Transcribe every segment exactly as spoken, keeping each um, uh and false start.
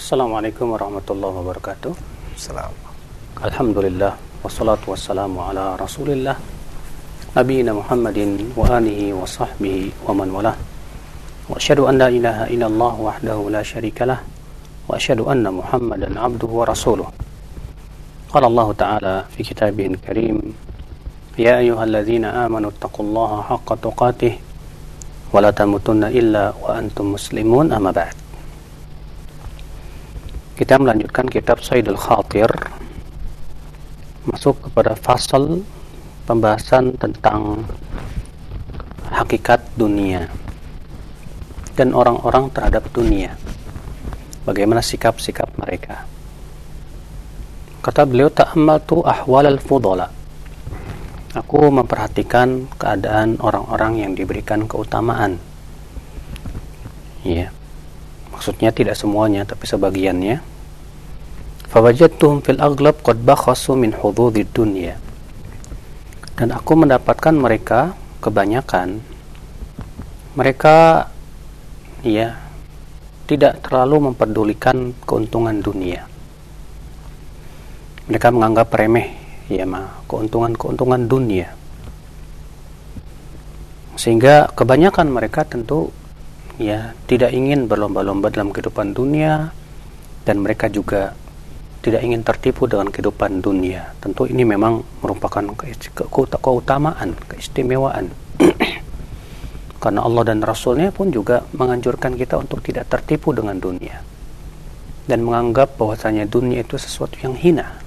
Assalamualaikum warahmatullahi wabarakatuh. Salam. Alhamdulillah wassalatu wassalamu ala Rasulillah nabiyina Muhammadin wa alihi wa sahbihi wa man walah. Wa asyhadu an la ilaha illallah wahdahu la syarikalah wa asyhadu anna Muhammadan abduhu wa rasuluh. Qala Allah Ta'ala fi kitabihil karim, ya ayyuhalladzina amanu taqullaha haqqa tuqatih wa la tamutunna illa wa antum muslimun, amma ba'd. Kita melanjutkan kitab Saidul Khatir, masuk kepada fasal pembahasan tentang hakikat dunia dan orang-orang terhadap dunia, bagaimana sikap-sikap mereka. Kata beliau, ta'ammaltu ahwal al-fudala, aku memperhatikan keadaan orang-orang yang diberikan keutamaan. Ya, maksudnya tidak semuanya, tapi sebagiannya. Fawajadtuhum fil aghlab qad bakhasu min hududid dunya, dan aku mendapatkan mereka kebanyakan mereka ya tidak terlalu memperdulikan keuntungan dunia. Mereka menganggap remeh ya mah keuntungan-keuntungan dunia, sehingga kebanyakan mereka tentu ya tidak ingin berlomba-lomba dalam kehidupan dunia, dan mereka juga tidak ingin tertipu dengan kehidupan dunia. Tentu ini memang merupakan keutamaan, keistimewaan. Karena Allah dan Rasulnya pun juga menganjurkan kita untuk tidak tertipu dengan dunia dan menganggap bahwasanya dunia itu sesuatu yang hina.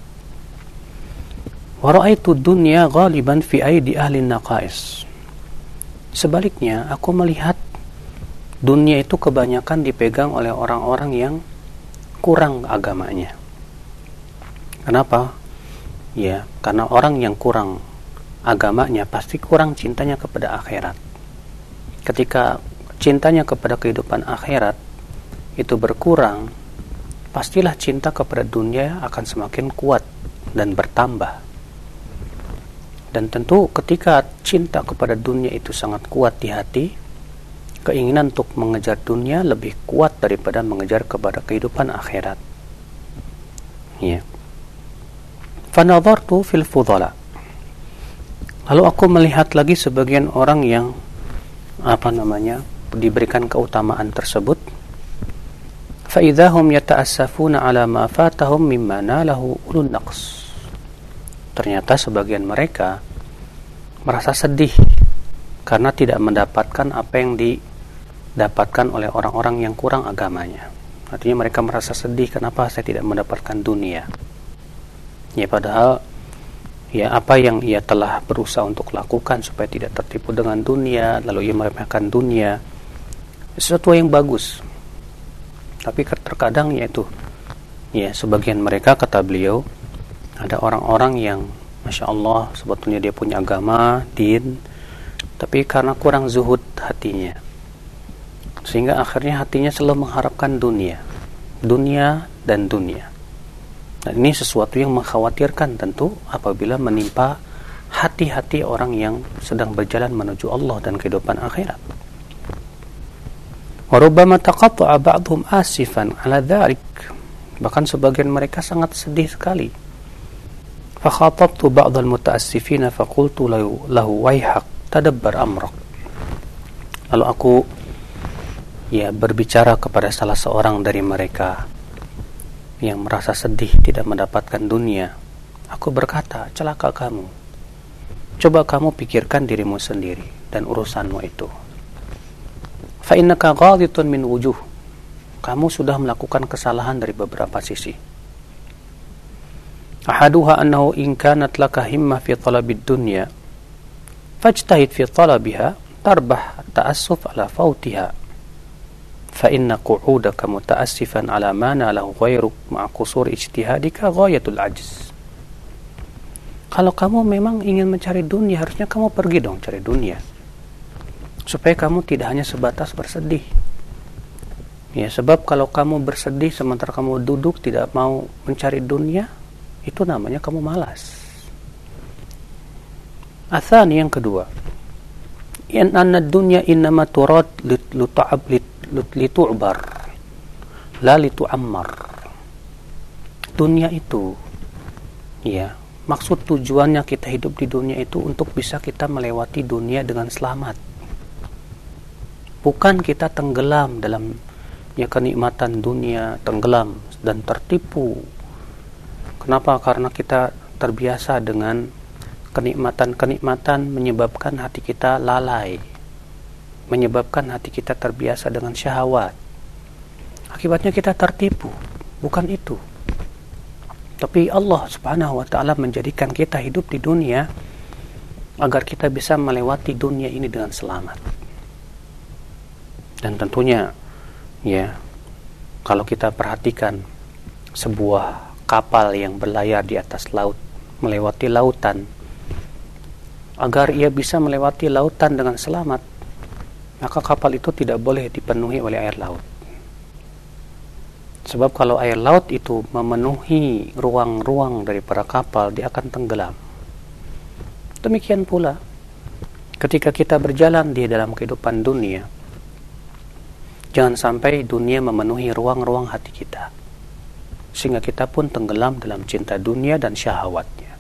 Wa ra'aitu dunya ghaliban fi aidi ahli naqais. Sebaliknya, aku melihat dunia itu kebanyakan dipegang oleh orang-orang yang kurang agamanya. Kenapa? Ya, karena orang yang kurang agamanya pasti kurang cintanya kepada akhirat. Ketika cintanya kepada kehidupan akhirat itu berkurang, pastilah cinta kepada dunia akan semakin kuat dan bertambah. Dan tentu ketika cinta kepada dunia itu sangat kuat di hati, keinginan untuk mengejar dunia lebih kuat daripada mengejar kepada kehidupan akhirat. Ya. Fanadhartu fil fudala. Lalu aku melihat lagi sebagian orang yang apa namanya diberikan keutamaan tersebut. Fa idzahum yata'assafuna ala ma fatahum mimma nalahu ulun naqs. Ternyata sebagian mereka merasa sedih karena tidak mendapatkan apa yang didapatkan oleh orang-orang yang kurang agamanya. Artinya mereka merasa sedih, kenapa saya tidak mendapatkan dunia. Ya, padahal ya apa yang ia telah berusaha untuk lakukan supaya tidak tertipu dengan dunia, lalu ia meremehkan dunia, sesuatu yang bagus. Tapi terkadang yaitu ya sebagian mereka, kata beliau, ada orang-orang yang Masya Allah sebetulnya dia punya agama, din, tapi karena kurang zuhud hatinya, sehingga akhirnya hatinya selalu mengharapkan dunia, dunia dan dunia. Dan ini sesuatu yang mengkhawatirkan tentu apabila menimpa hati-hati orang yang sedang berjalan menuju Allah dan kehidupan akhirat. Wa rubbama taqatta'a ba'dhum asifan 'ala dzalik. Bahkan sebagian mereka sangat sedih sekali. Fa khatabtu ba'd al-muta'assifina fa qultu lahu lahu waihak tadabbar amrak. Lalu aku ya berbicara kepada salah seorang dari mereka yang merasa sedih tidak mendapatkan dunia. Aku berkata, celaka kamu. Coba kamu pikirkan dirimu sendiri dan urusanmu itu. Fa innaka ghaditun min wujuh. Kamu sudah melakukan kesalahan dari beberapa sisi. Ahaduha annahu in kanat laka himmah fi talabid dunya fajtahid fi talabiha tarbah ta'assuf ala fautiha. فإن قعودك متأسفا على ما ناله غيرك مع قصور اجتهادك غاية العجز. Kalau kamu memang ingin mencari dunia, harusnya kamu pergi dong cari dunia, supaya kamu tidak hanya sebatas bersedih. Ya, sebab kalau kamu bersedih sementara kamu duduk tidak mau mencari dunia, itu namanya kamu malas. Atsani, yang kedua, in anna dunya innama turad lit'ab litu'bar la litu'ammar. Dunia itu, ya, maksud tujuannya kita hidup di dunia itu untuk bisa kita melewati dunia dengan selamat. Bukan kita tenggelam dalam ya kenikmatan dunia, tenggelam dan tertipu. Kenapa? Karena kita terbiasa dengan kenikmatan-kenikmatan menyebabkan hati kita lalai, menyebabkan hati kita terbiasa dengan syahwat. Akibatnya kita tertipu. Bukan itu. Tapi Allah Subhanahu wa ta'ala menjadikan kita hidup di dunia agar kita bisa melewati dunia ini dengan selamat. Dan tentunya ya, kalau kita perhatikan sebuah kapal yang berlayar di atas laut, melewati lautan, agar ia bisa melewati lautan dengan selamat, maka kapal itu tidak boleh dipenuhi oleh air laut. Sebab kalau air laut itu memenuhi ruang-ruang daripada kapal, dia akan tenggelam. Demikian pula ketika kita berjalan di dalam kehidupan dunia, jangan sampai dunia memenuhi ruang-ruang hati kita, sehingga kita pun tenggelam dalam cinta dunia dan syahwatnya.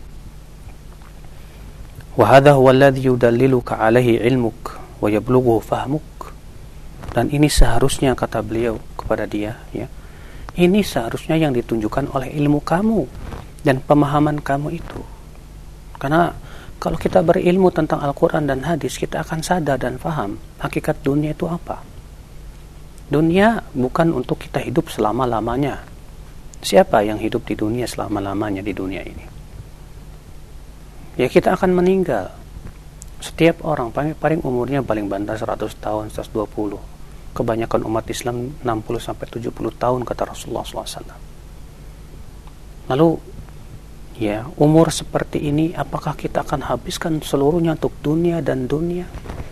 Wa hadha huwa alladhi yudalliluka alaihi ilmuk wa yablughu fahmuk. Dan ini seharusnya, kata beliau kepada dia, ya, ini seharusnya yang ditunjukkan oleh ilmu kamu dan pemahaman kamu itu. Karena kalau kita berilmu tentang Al-Quran dan hadis, kita akan sadar dan paham hakikat dunia itu apa. Dunia bukan untuk kita hidup selama-lamanya. Siapa yang hidup di dunia selama-lamanya di dunia ini? Ya, kita akan meninggal. Setiap orang paling, paling umurnya paling banter seratus tahun, seratus dua puluh. Kebanyakan umat Islam enam puluh sampai tujuh puluh tahun, kata Rasulullah shallallahu alaihi wasallam. Lalu ya, umur seperti ini apakah kita akan habiskan seluruhnya untuk dunia dan dunia?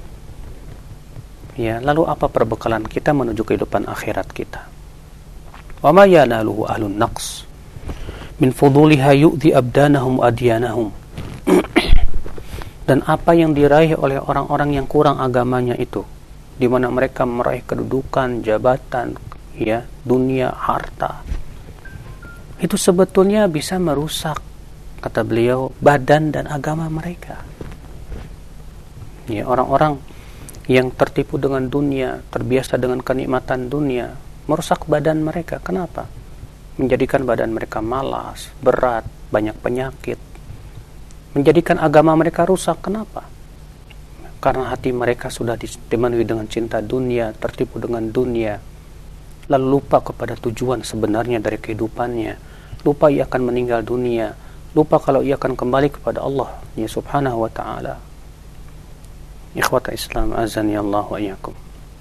Ya, lalu apa perbekalan kita menuju kehidupan akhirat kita? Wa ma yanaluhu ahlun naqs min fuduliha yu'dhi abdanahum adyanahum. Dan apa yang diraih oleh orang-orang yang kurang agamanya itu, di mana mereka meraih kedudukan, jabatan, ya, dunia, harta, itu sebetulnya bisa merusak, kata beliau, badan dan agama mereka. Ya, orang-orang yang tertipu dengan dunia, terbiasa dengan kenikmatan dunia, merusak badan mereka. Kenapa? Menjadikan badan mereka malas, berat, banyak penyakit. Menjadikan agama mereka rusak. Kenapa? Karena hati mereka sudah dipenuhi dengan cinta dunia, tertipu dengan dunia, lalu lupa kepada tujuan sebenarnya dari kehidupannya, lupa ia akan meninggal dunia, lupa kalau ia akan kembali kepada Allah ya Subhanahu wa ta'ala. Ikhwata Islam, azani Allah wa iyyakum.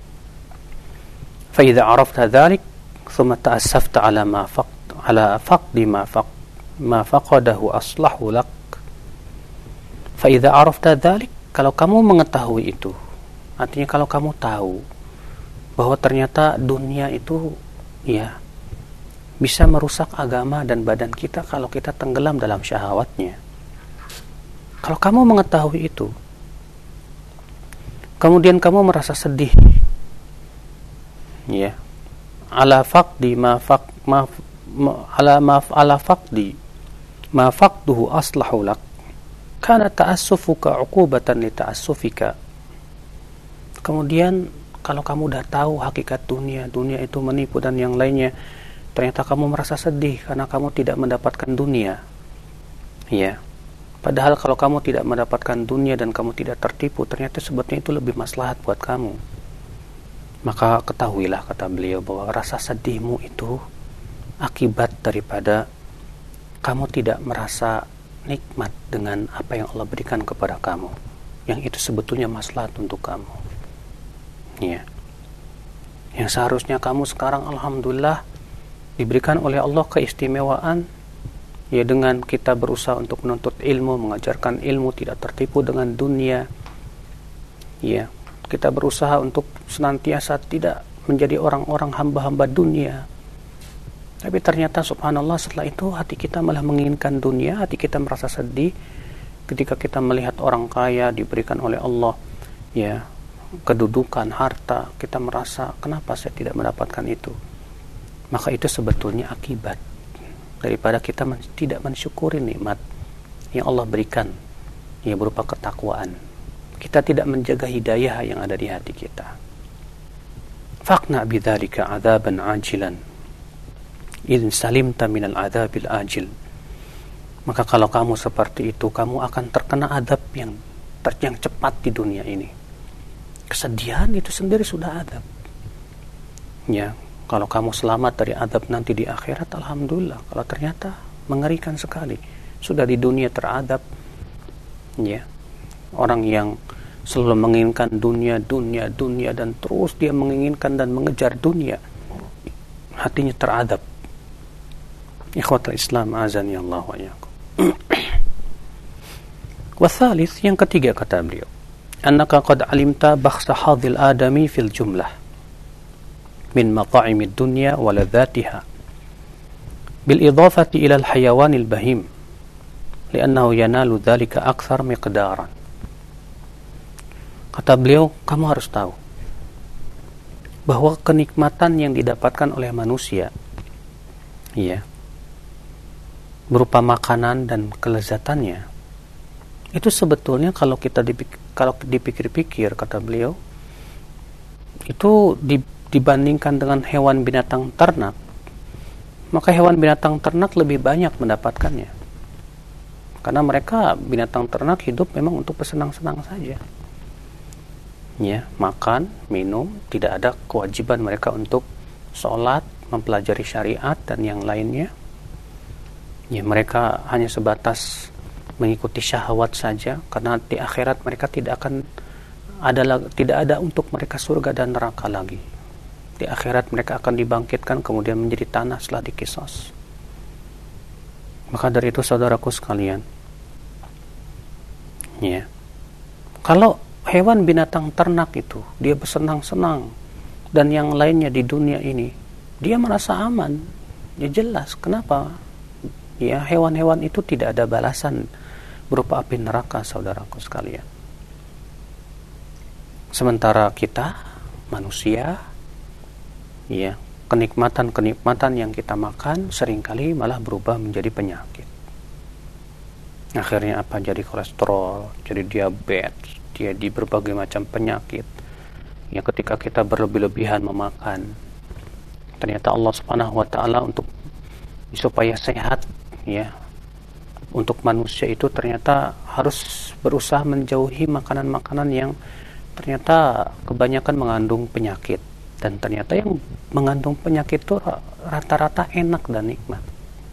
Fa idza arafta dhalik thumma ta'assafta ala ma faqd ala faqdi ma faqd ma faqadahu aslahu lak. Fa idza arafta dhalik, kalau kamu mengetahui itu, artinya kalau kamu tahu bahwa ternyata dunia itu ya bisa merusak agama dan badan kita kalau kita tenggelam dalam syahwatnya. Kalau kamu mengetahui itu, kemudian kamu merasa sedih, ya, ala faqdi ma faq ma, ma ala ma ala faqdi ma faqduhu aslahu lak, kana ta'assufuka 'uqubatan li ta'assufika. Kemudian kalau kamu udah tahu hakikat dunia, dunia itu menipu dan yang lainnya, ternyata kamu merasa sedih karena kamu tidak mendapatkan dunia. Ya. Padahal kalau kamu tidak mendapatkan dunia dan kamu tidak tertipu, ternyata sebetulnya itu lebih maslahat buat kamu. Maka ketahuilah, kata beliau, bahwa rasa sedihmu itu akibat daripada kamu tidak merasa nikmat dengan apa yang Allah berikan kepada kamu, yang itu sebetulnya maslahat untuk kamu. Ya. Yang seharusnya kamu sekarang alhamdulillah diberikan oleh Allah keistimewaan, ya, dengan kita berusaha untuk menuntut ilmu, mengajarkan ilmu, tidak tertipu dengan dunia. Ya, kita berusaha untuk senantiasa tidak menjadi orang-orang hamba-hamba dunia. Tapi ternyata subhanallah setelah itu hati kita malah menginginkan dunia, hati kita merasa sedih ketika kita melihat orang kaya diberikan oleh Allah, ya, kedudukan, harta, kita merasa kenapa saya tidak mendapatkan itu. maka itu sebetulnya akibat daripada kita men- tidak mensyukuri nikmat yang Allah berikan, yang berupa ketakwaan. Kita tidak menjaga hidayah yang ada di hati kita. Faqna bidzalika 'adzaban 'ajilan in salimta minal 'adzabil ajil. Maka kalau kamu seperti itu, kamu akan terkena adab yang ter- yang cepat di dunia ini. Kesedihan itu sendiri sudah adab. Ya, kalau kamu selamat dari adab nanti di akhirat, alhamdulillah. Kalau ternyata mengerikan sekali, sudah di dunia teradab. Ya, orang yang selalu menginginkan dunia, dunia, dunia, dan terus dia menginginkan dan mengejar dunia, hatinya teradab. Ikhwatul Islam, azani Allah wa iyyakum. Wathalith, yang ketiga kata beliau, annaka qad alimta bakhsa hadhil adami fil jumlah min mata'imid dunya wa ladzatiha bil idafati ila al hayawanil bahim li'annahu yanalu dhalika akthar miqdaran. Kata beliau, kamu harus tahu bahwa kenikmatan yang didapatkan oleh manusia, ya, berupa makanan dan kelezatannya, itu sebetulnya kalau kita dipikir, kalau dipikir-pikir, kata beliau, itu di, dibandingkan dengan hewan binatang ternak, maka hewan binatang ternak lebih banyak mendapatkannya, karena mereka binatang ternak hidup memang untuk bersenang-senang saja. Ya, makan, minum, tidak ada kewajiban mereka untuk sholat, mempelajari syariat dan yang lainnya. Ya, mereka hanya sebatas mengikuti syahwat saja, karena di akhirat mereka tidak akan ada tidak ada untuk mereka surga dan neraka lagi. Di akhirat mereka akan dibangkitkan kemudian menjadi tanah setelah dikisos. Maka dari itu saudaraku sekalian, ya, kalau hewan binatang ternak itu dia bersenang-senang dan yang lainnya di dunia ini dia merasa aman, ya jelas kenapa, ya, hewan-hewan itu tidak ada balasan berupa api neraka, saudaraku sekalian. Sementara kita manusia, ya, kenikmatan-kenikmatan yang kita makan seringkali malah berubah menjadi penyakit. Akhirnya apa? Jadi kolesterol, jadi diabetes, dia di berbagai macam penyakit. Ya, ketika kita berlebih-lebihan memakan, ternyata Allah Subhanahu wa taala untuk supaya sehat, ya, untuk manusia itu ternyata harus berusaha menjauhi makanan-makanan yang ternyata kebanyakan mengandung penyakit, dan ternyata yang mengandung penyakit itu rata-rata enak dan nikmat.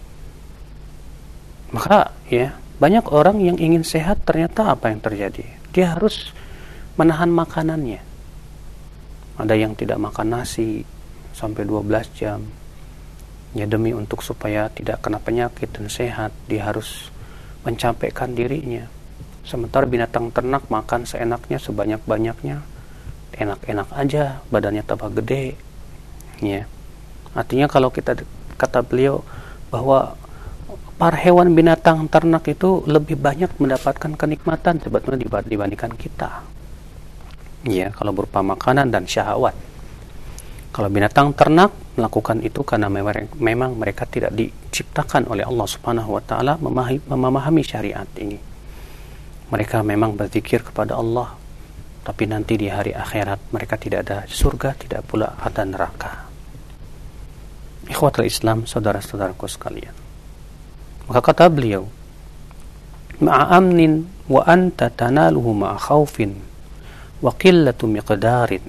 Maka, ya, banyak orang yang ingin sehat, ternyata apa yang terjadi? Dia harus menahan makanannya. Ada yang tidak makan nasi sampai dua belas jam, ya, demi untuk supaya tidak kena penyakit dan sehat. Dia harus mencapekkan dirinya. Sementara binatang ternak makan seenaknya, sebanyak-banyaknya, enak-enak aja, badannya tambah gede, ya. Artinya kalau kita, kata beliau, bahwa para hewan binatang ternak itu lebih banyak mendapatkan kenikmatan sebetulnya dibandingkan kita, ya, kalau berupa makanan dan syahwat. Kalau binatang ternak melakukan itu karena memang mereka tidak diciptakan oleh Allah Subhanahu wa taala memahami, memahami syariat ini. Mereka memang berzikir kepada Allah, tapi nanti di hari akhirat mereka tidak ada surga, tidak pula ada neraka. Ikhwatul Islam, saudara-saudaraku sekalian. Maka kata beliau, ma'amnin wa anta tanaluhu ma'a khawfin wa qillatu miqdarin.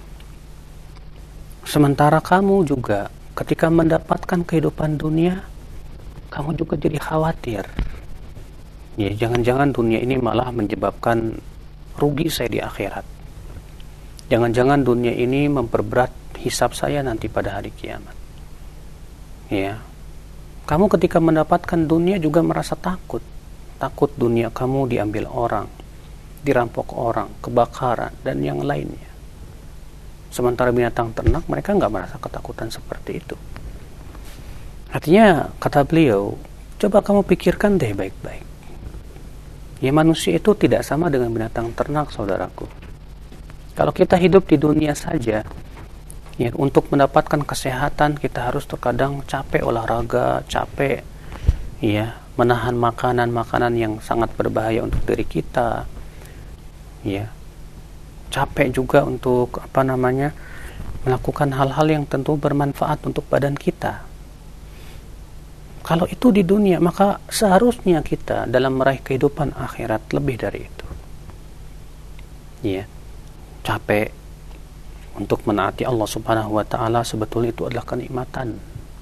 Sementara kamu juga ketika mendapatkan kehidupan dunia, kamu juga jadi khawatir. Ya, jangan-jangan dunia ini malah menyebabkan rugi saya di akhirat. Jangan-jangan dunia ini memperberat hisab saya nanti pada hari kiamat. Ya. Kamu ketika mendapatkan dunia juga merasa takut. Takut dunia kamu diambil orang, dirampok orang, kebakaran, dan yang lainnya. Sementara binatang ternak, mereka nggak merasa ketakutan seperti itu. Artinya, kata beliau, coba kamu pikirkan deh baik-baik. Ya, manusia itu tidak sama dengan binatang ternak, saudaraku. Kalau kita hidup di dunia saja, Ya, untuk mendapatkan kesehatan kita harus terkadang capek olahraga, capek ya menahan makanan-makanan yang sangat berbahaya untuk diri kita. Ya. Capek juga untuk apa namanya? melakukan hal-hal yang tentu bermanfaat untuk badan kita. Kalau itu di dunia, maka seharusnya kita dalam meraih kehidupan akhirat lebih dari itu. Ya. Capek untuk menaati Allah Subhanahu wa taala sebetulnya itu adalah kenikmatan.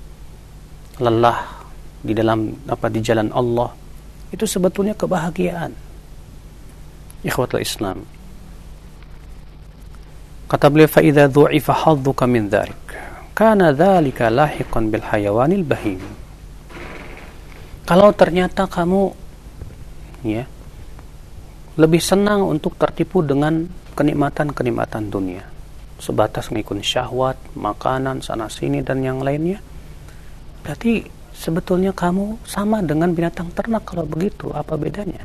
Lelah di dalam apa di jalan Allah itu sebetulnya kebahagiaan. Ikhwatul Islam. Kata beliau, fa idza dhu'ifa hadduka min dzalik kana dzalika lahiqan bil hayawanil bahim. Kalau ternyata kamu ya lebih senang untuk tertipu dengan kenikmatan-kenikmatan dunia, sebatas mengikuti syahwat, makanan sana sini dan yang lainnya, berarti sebetulnya kamu sama dengan binatang ternak. Kalau begitu, apa bedanya?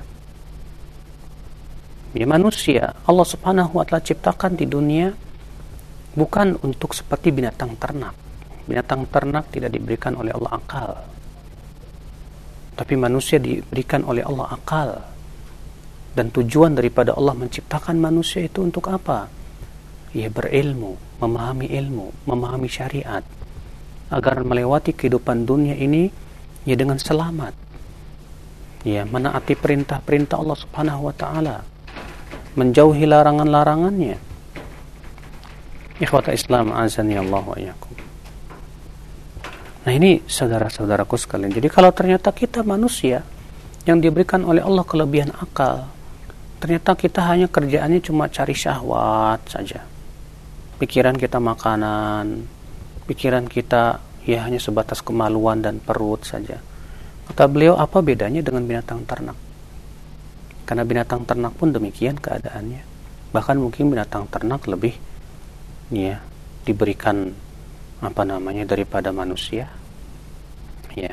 Ya, manusia Allah Subhanahu wa taala ciptakan di dunia bukan untuk seperti binatang ternak. Binatang ternak tidak diberikan oleh Allah akal, tapi manusia diberikan oleh Allah akal. Dan tujuan daripada Allah menciptakan manusia itu untuk apa? Ya, berilmu, memahami ilmu, memahami syariat, agar melewati kehidupan dunia ini ya dengan selamat, ya menaati perintah-perintah Allah Subhanahu wa taala, menjauhi larangan-larangannya. Ikhwata Islam azani Allah wa iyyakum. Nah, ini saudara-saudaraku sekalian, jadi kalau ternyata kita manusia yang diberikan oleh Allah kelebihan akal, ternyata kita hanya kerjaannya cuma cari syahwat saja, pikiran kita makanan, pikiran kita ya hanya sebatas kemaluan dan perut saja. Kata beliau, apa bedanya dengan binatang ternak? Karena binatang ternak pun demikian keadaannya. Bahkan mungkin binatang ternak lebih ya diberikan apa namanya daripada manusia. Ya.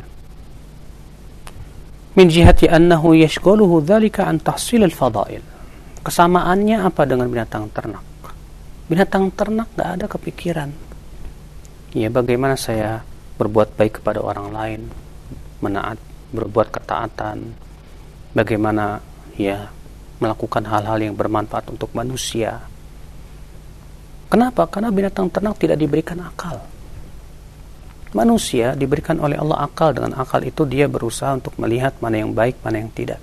Min jihati annahu yashghaluhu dzalika an tahsil al-fadail. Kesamaannya apa dengan binatang ternak? Binatang ternak enggak ada kepikiran ya bagaimana saya berbuat baik kepada orang lain, menaat, berbuat ketaatan, bagaimana ya melakukan hal-hal yang bermanfaat untuk manusia. Kenapa? Karena binatang ternak tidak diberikan akal. Manusia diberikan oleh Allah akal. Dengan akal itu dia berusaha untuk melihat mana yang baik, mana yang tidak,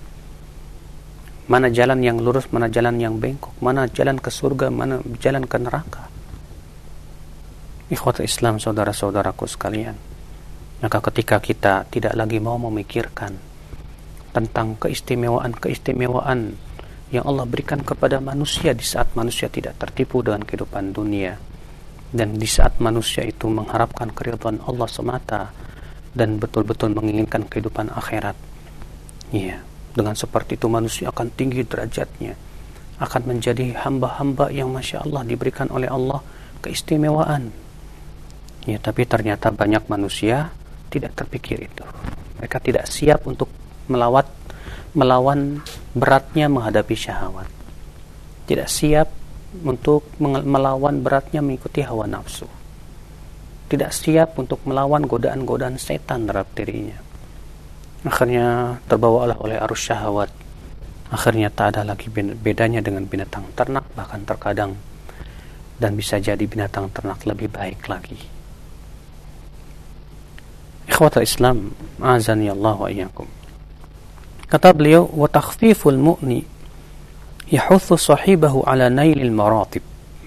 mana jalan yang lurus, mana jalan yang bengkok, mana jalan ke surga, mana jalan ke neraka. Ikhwatul Islam, saudara-saudaraku sekalian, maka ketika kita tidak lagi mau memikirkan tentang keistimewaan-keistimewaan yang Allah berikan kepada manusia di saat manusia tidak tertipu dengan kehidupan dunia, dan di saat manusia itu mengharapkan keridhaan Allah semata dan betul-betul menginginkan kehidupan akhirat, ya, dengan seperti itu manusia akan tinggi derajatnya, akan menjadi hamba-hamba yang Masya Allah diberikan oleh Allah keistimewaan. Ya, tapi ternyata banyak manusia tidak terpikir itu. Mereka tidak siap untuk melawat, melawan beratnya menghadapi syahwat. Tidak siap untuk melawan beratnya mengikuti hawa nafsu. Tidak siap untuk melawan godaan-godaan setan terhadap dirinya. Akhirnya terbawalah oleh arus syahwat. Akhirnya tak ada lagi bedanya dengan binatang ternak, bahkan terkadang dan bisa jadi binatang ternak lebih baik lagi. Ikhwatul Islam, azani Allah wa iyyakum. Kata beliau, wa takhfiful mu'ni yahuthu sahibahu ala nailil maratib.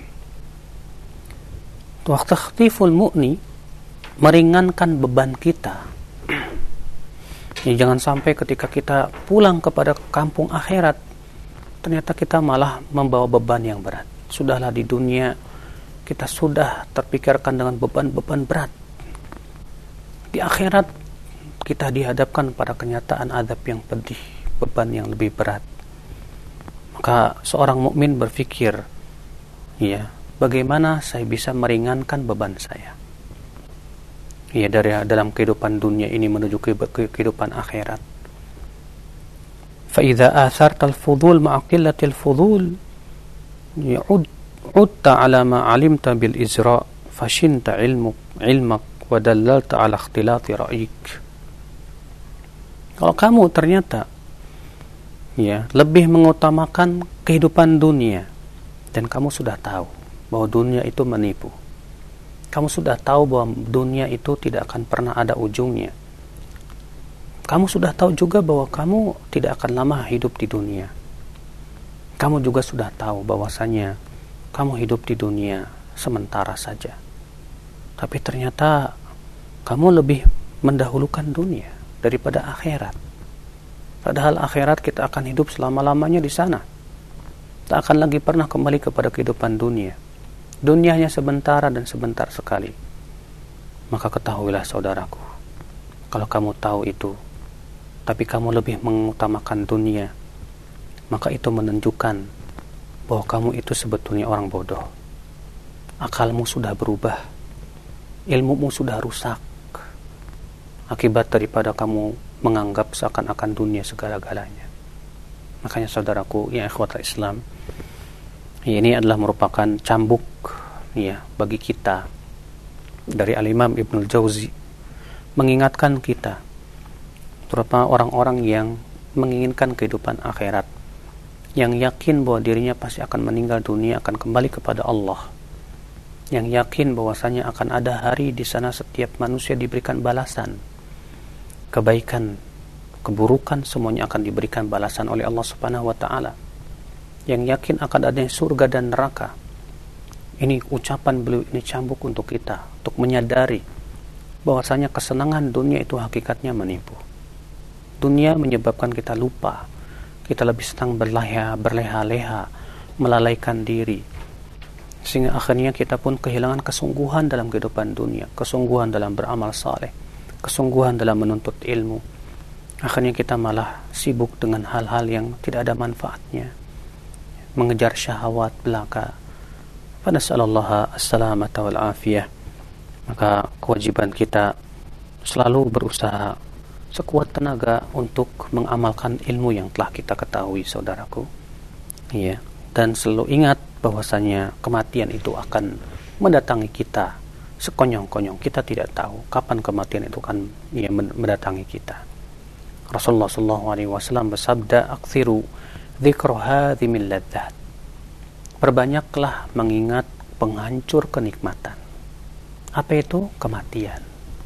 Wa takhfiful mu'ni, meringankan beban kita. Ya, jangan sampai ketika kita pulang kepada kampung akhirat ternyata kita malah membawa beban yang berat. Sudahlah di dunia kita sudah terpikirkan dengan beban-beban berat. Di akhirat kita dihadapkan pada kenyataan azab yang pedih, beban yang lebih berat. Maka seorang mukmin berpikir, ya, bagaimana saya bisa meringankan beban saya? Ya, dari dalam kehidupan dunia ini menuju ke kehidupan akhirat. Fa idza atharta al-fudul ma'a qillati al-fudul ya'ud utta 'ala ma 'alimta bil izra' fashinta ilmuk ilmak wa dallalta ala ikhtilati ra'yik. Kalau kamu ternyata ya lebih mengutamakan kehidupan dunia dan kamu sudah tahu bahwa dunia itu menipu, kamu sudah tahu bahwa dunia itu tidak akan pernah ada ujungnya, kamu sudah tahu juga bahwa kamu tidak akan lama hidup di dunia, kamu juga sudah tahu bahwasanya kamu hidup di dunia sementara saja, tapi ternyata kamu lebih mendahulukan dunia daripada akhirat. Padahal akhirat kita akan hidup selama-lamanya di sana, tak akan lagi pernah kembali kepada kehidupan dunia. Dunia hanya sebentar dan sebentar sekali. Maka ketahuilah saudaraku, kalau kamu tahu itu, tapi kamu lebih mengutamakan dunia, maka itu menunjukkan bahwa kamu itu sebetulnya orang bodoh. Akalmu sudah berubah, ilmumu sudah rusak, akibat daripada kamu menganggap seakan-akan dunia segala-galanya. Makanya saudaraku, ya ikhwatal Islam, ini adalah merupakan cambuk ya bagi kita dari Al-Imam Ibnul Jauzi, mengingatkan kita, terutama orang-orang yang menginginkan kehidupan akhirat, yang yakin bahwa dirinya pasti akan meninggal dunia, akan kembali kepada Allah, yang yakin bahwasanya akan ada hari di sana setiap manusia diberikan balasan, kebaikan, keburukan semuanya akan diberikan balasan oleh Allah Subhanahu wa taala, yang yakin akan adanya surga dan neraka. Ini ucapan beliau, ini cambuk untuk kita, untuk menyadari bahwasanya kesenangan dunia itu hakikatnya menipu. Dunia menyebabkan kita lupa, kita lebih senang berleha, berleha-leha, melalaikan diri, sehingga akhirnya kita pun kehilangan kesungguhan dalam kehidupan dunia, kesungguhan dalam beramal saleh, kesungguhan dalam menuntut ilmu. Akhirnya kita malah sibuk dengan hal-hal yang tidak ada manfaatnya, mengejar syahwat belaka. Fanasallallahu as-salamata wal afiyah. Maka kewajiban kita selalu berusaha sekuat tenaga untuk mengamalkan ilmu yang telah kita ketahui, saudaraku. Iya, dan selalu ingat bahwasanya kematian itu akan mendatangi kita sekonyong-konyong. Kita tidak tahu kapan kematian itu akan ya, mendatangi kita. Rasulullah sallallahu alaihi wasallam bersabda, "Aktsiru dzikra hadhimil ladzat." Perbanyaklah mengingat penghancur kenikmatan. Apa itu? Kematian.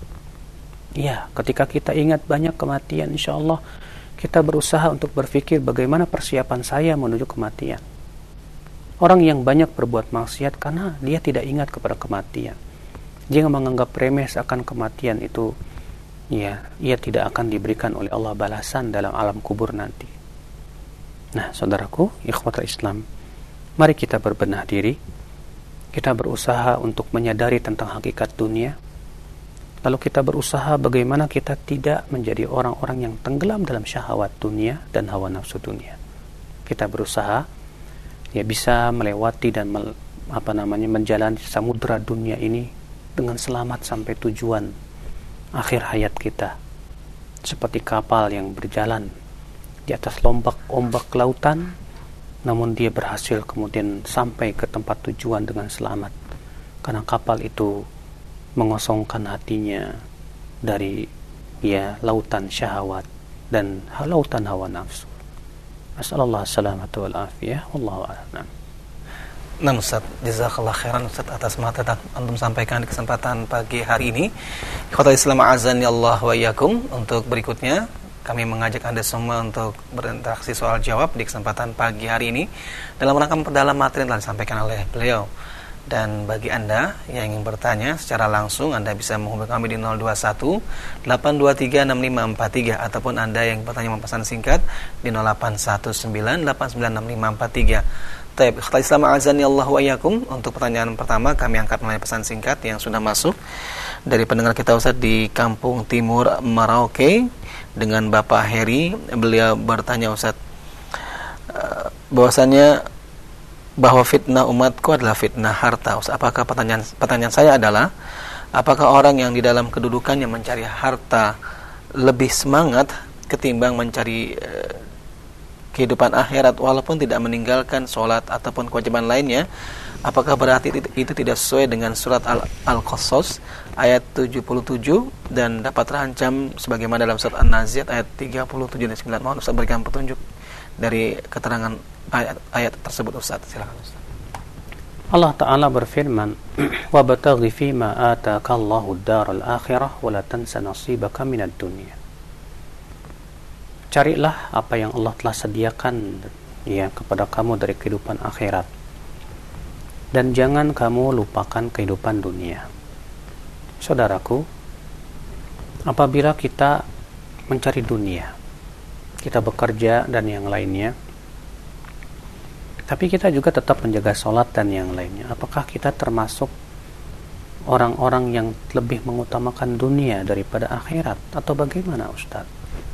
Ya, ketika kita ingat banyak kematian, insyaallah kita berusaha untuk berpikir bagaimana persiapan saya menuju kematian. Orang yang banyak berbuat maksiat karena dia tidak ingat kepada kematian. Dia menganggap remeh akan kematian itu, ya, ia tidak akan diberikan oleh Allah balasan dalam alam kubur nanti. Nah, saudaraku, ikhwatul Islam, mari kita berbenah diri. Kita berusaha untuk menyadari tentang hakikat dunia. Lalu kita berusaha bagaimana kita tidak menjadi orang-orang yang tenggelam dalam syahwat dunia dan hawa nafsu dunia. Kita berusaha ya bisa melewati dan mel, apa namanya menjalani samudra dunia ini dengan selamat sampai tujuan akhir hayat kita, seperti kapal yang berjalan di atas ombak-ombak lautan, namun dia berhasil kemudian sampai ke tempat tujuan dengan selamat, karena kapal itu mengosongkan hatinya dari ya lautan syahwat dan lautan hawa nafsu. Nasallallahu salamatu wal afiyah, wallahu a'lam. Nah Ustaz, jazakallah khairan Ustaz atas materi yang antum sampaikan di kesempatan pagi hari ini. Ikhwatal Islam azani Allah wa iyyakum. Untuk berikutnya kami mengajak Anda semua untuk berinteraksi soal jawab di kesempatan pagi hari ini dalam rangka memperdalam materi yang telah disampaikan oleh beliau. Dan bagi Anda yang ingin bertanya secara langsung, Anda bisa menghubungi kami di nol dua satu delapan dua tiga enam lima empat tiga, ataupun Anda yang bertanya memesan singkat di nol delapan satu sembilan delapan sembilan enam lima empat tiga. Baik, ikhwat Islam azani Allah wa iyyakum. Untuk pertanyaan pertama kami angkat melalui pesan singkat yang sudah masuk dari pendengar kita Ustaz di Kampung Timur Merauke dengan Bapak Heri. Beliau bertanya Ustaz, bahwasanya bahwa fitnah umatku adalah fitnah harta. Apakah pertanyaan pertanyaan saya adalah, apakah orang yang di dalam kedudukannya mencari harta lebih semangat ketimbang mencari eh, kehidupan akhirat walaupun tidak meninggalkan sholat ataupun kewajiban lainnya? Apakah berarti itu tidak sesuai dengan surat Al-Qasas ayat tujuh puluh tujuh dan dapat terancam sebagaimana dalam surat An-Nazi'at ayat tiga puluh tujuh dan sembilan? Mohon Ustaz berikan petunjuk dari keterangan ayat-ayat tersebut Ustaz. Silakan Ustaz. Allah Ta'ala berfirman, وَبَتَغِ فِي مَا آتَاكَ اللَّهُ الدَّارَ الْآخِرَةَ وَلَا تَنْسَ نَصِيبَكَ مِنَ الدُّنْيَا. Carilah apa yang Allah telah sediakan ya kepada kamu dari kehidupan akhirat, dan jangan kamu lupakan kehidupan dunia. Saudaraku, apabila kita mencari dunia, kita bekerja dan yang lainnya, tapi kita juga tetap menjaga sholat dan yang lainnya, apakah kita termasuk orang-orang yang lebih mengutamakan dunia daripada akhirat, atau bagaimana Ustaz?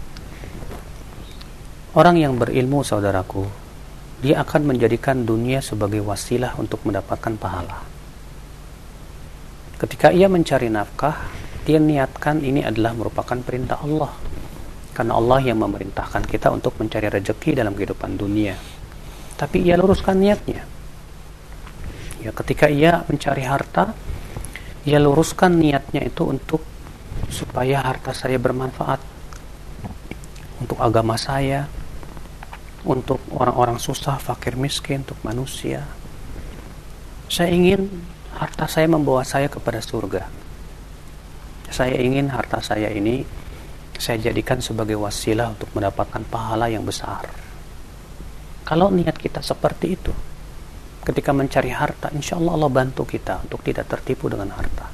Orang yang berilmu, saudaraku, dia akan menjadikan dunia sebagai wasilah untuk mendapatkan pahala. Ketika ia mencari nafkah, dia niatkan ini adalah merupakan perintah Allah, karena Allah yang memerintahkan kita untuk mencari rezeki dalam kehidupan dunia. Tapi ia luruskan niatnya. Ya, ketika ia mencari harta, ia luruskan niatnya itu untuk supaya harta saya bermanfaat untuk agama saya, untuk orang-orang susah, fakir, miskin, untuk manusia. Saya ingin harta saya membawa saya kepada surga. Saya ingin harta saya ini saya jadikan sebagai wasilah untuk mendapatkan pahala yang besar. Kalau niat kita seperti itu, ketika mencari harta, insya Allah Allah bantu kita untuk tidak tertipu dengan harta.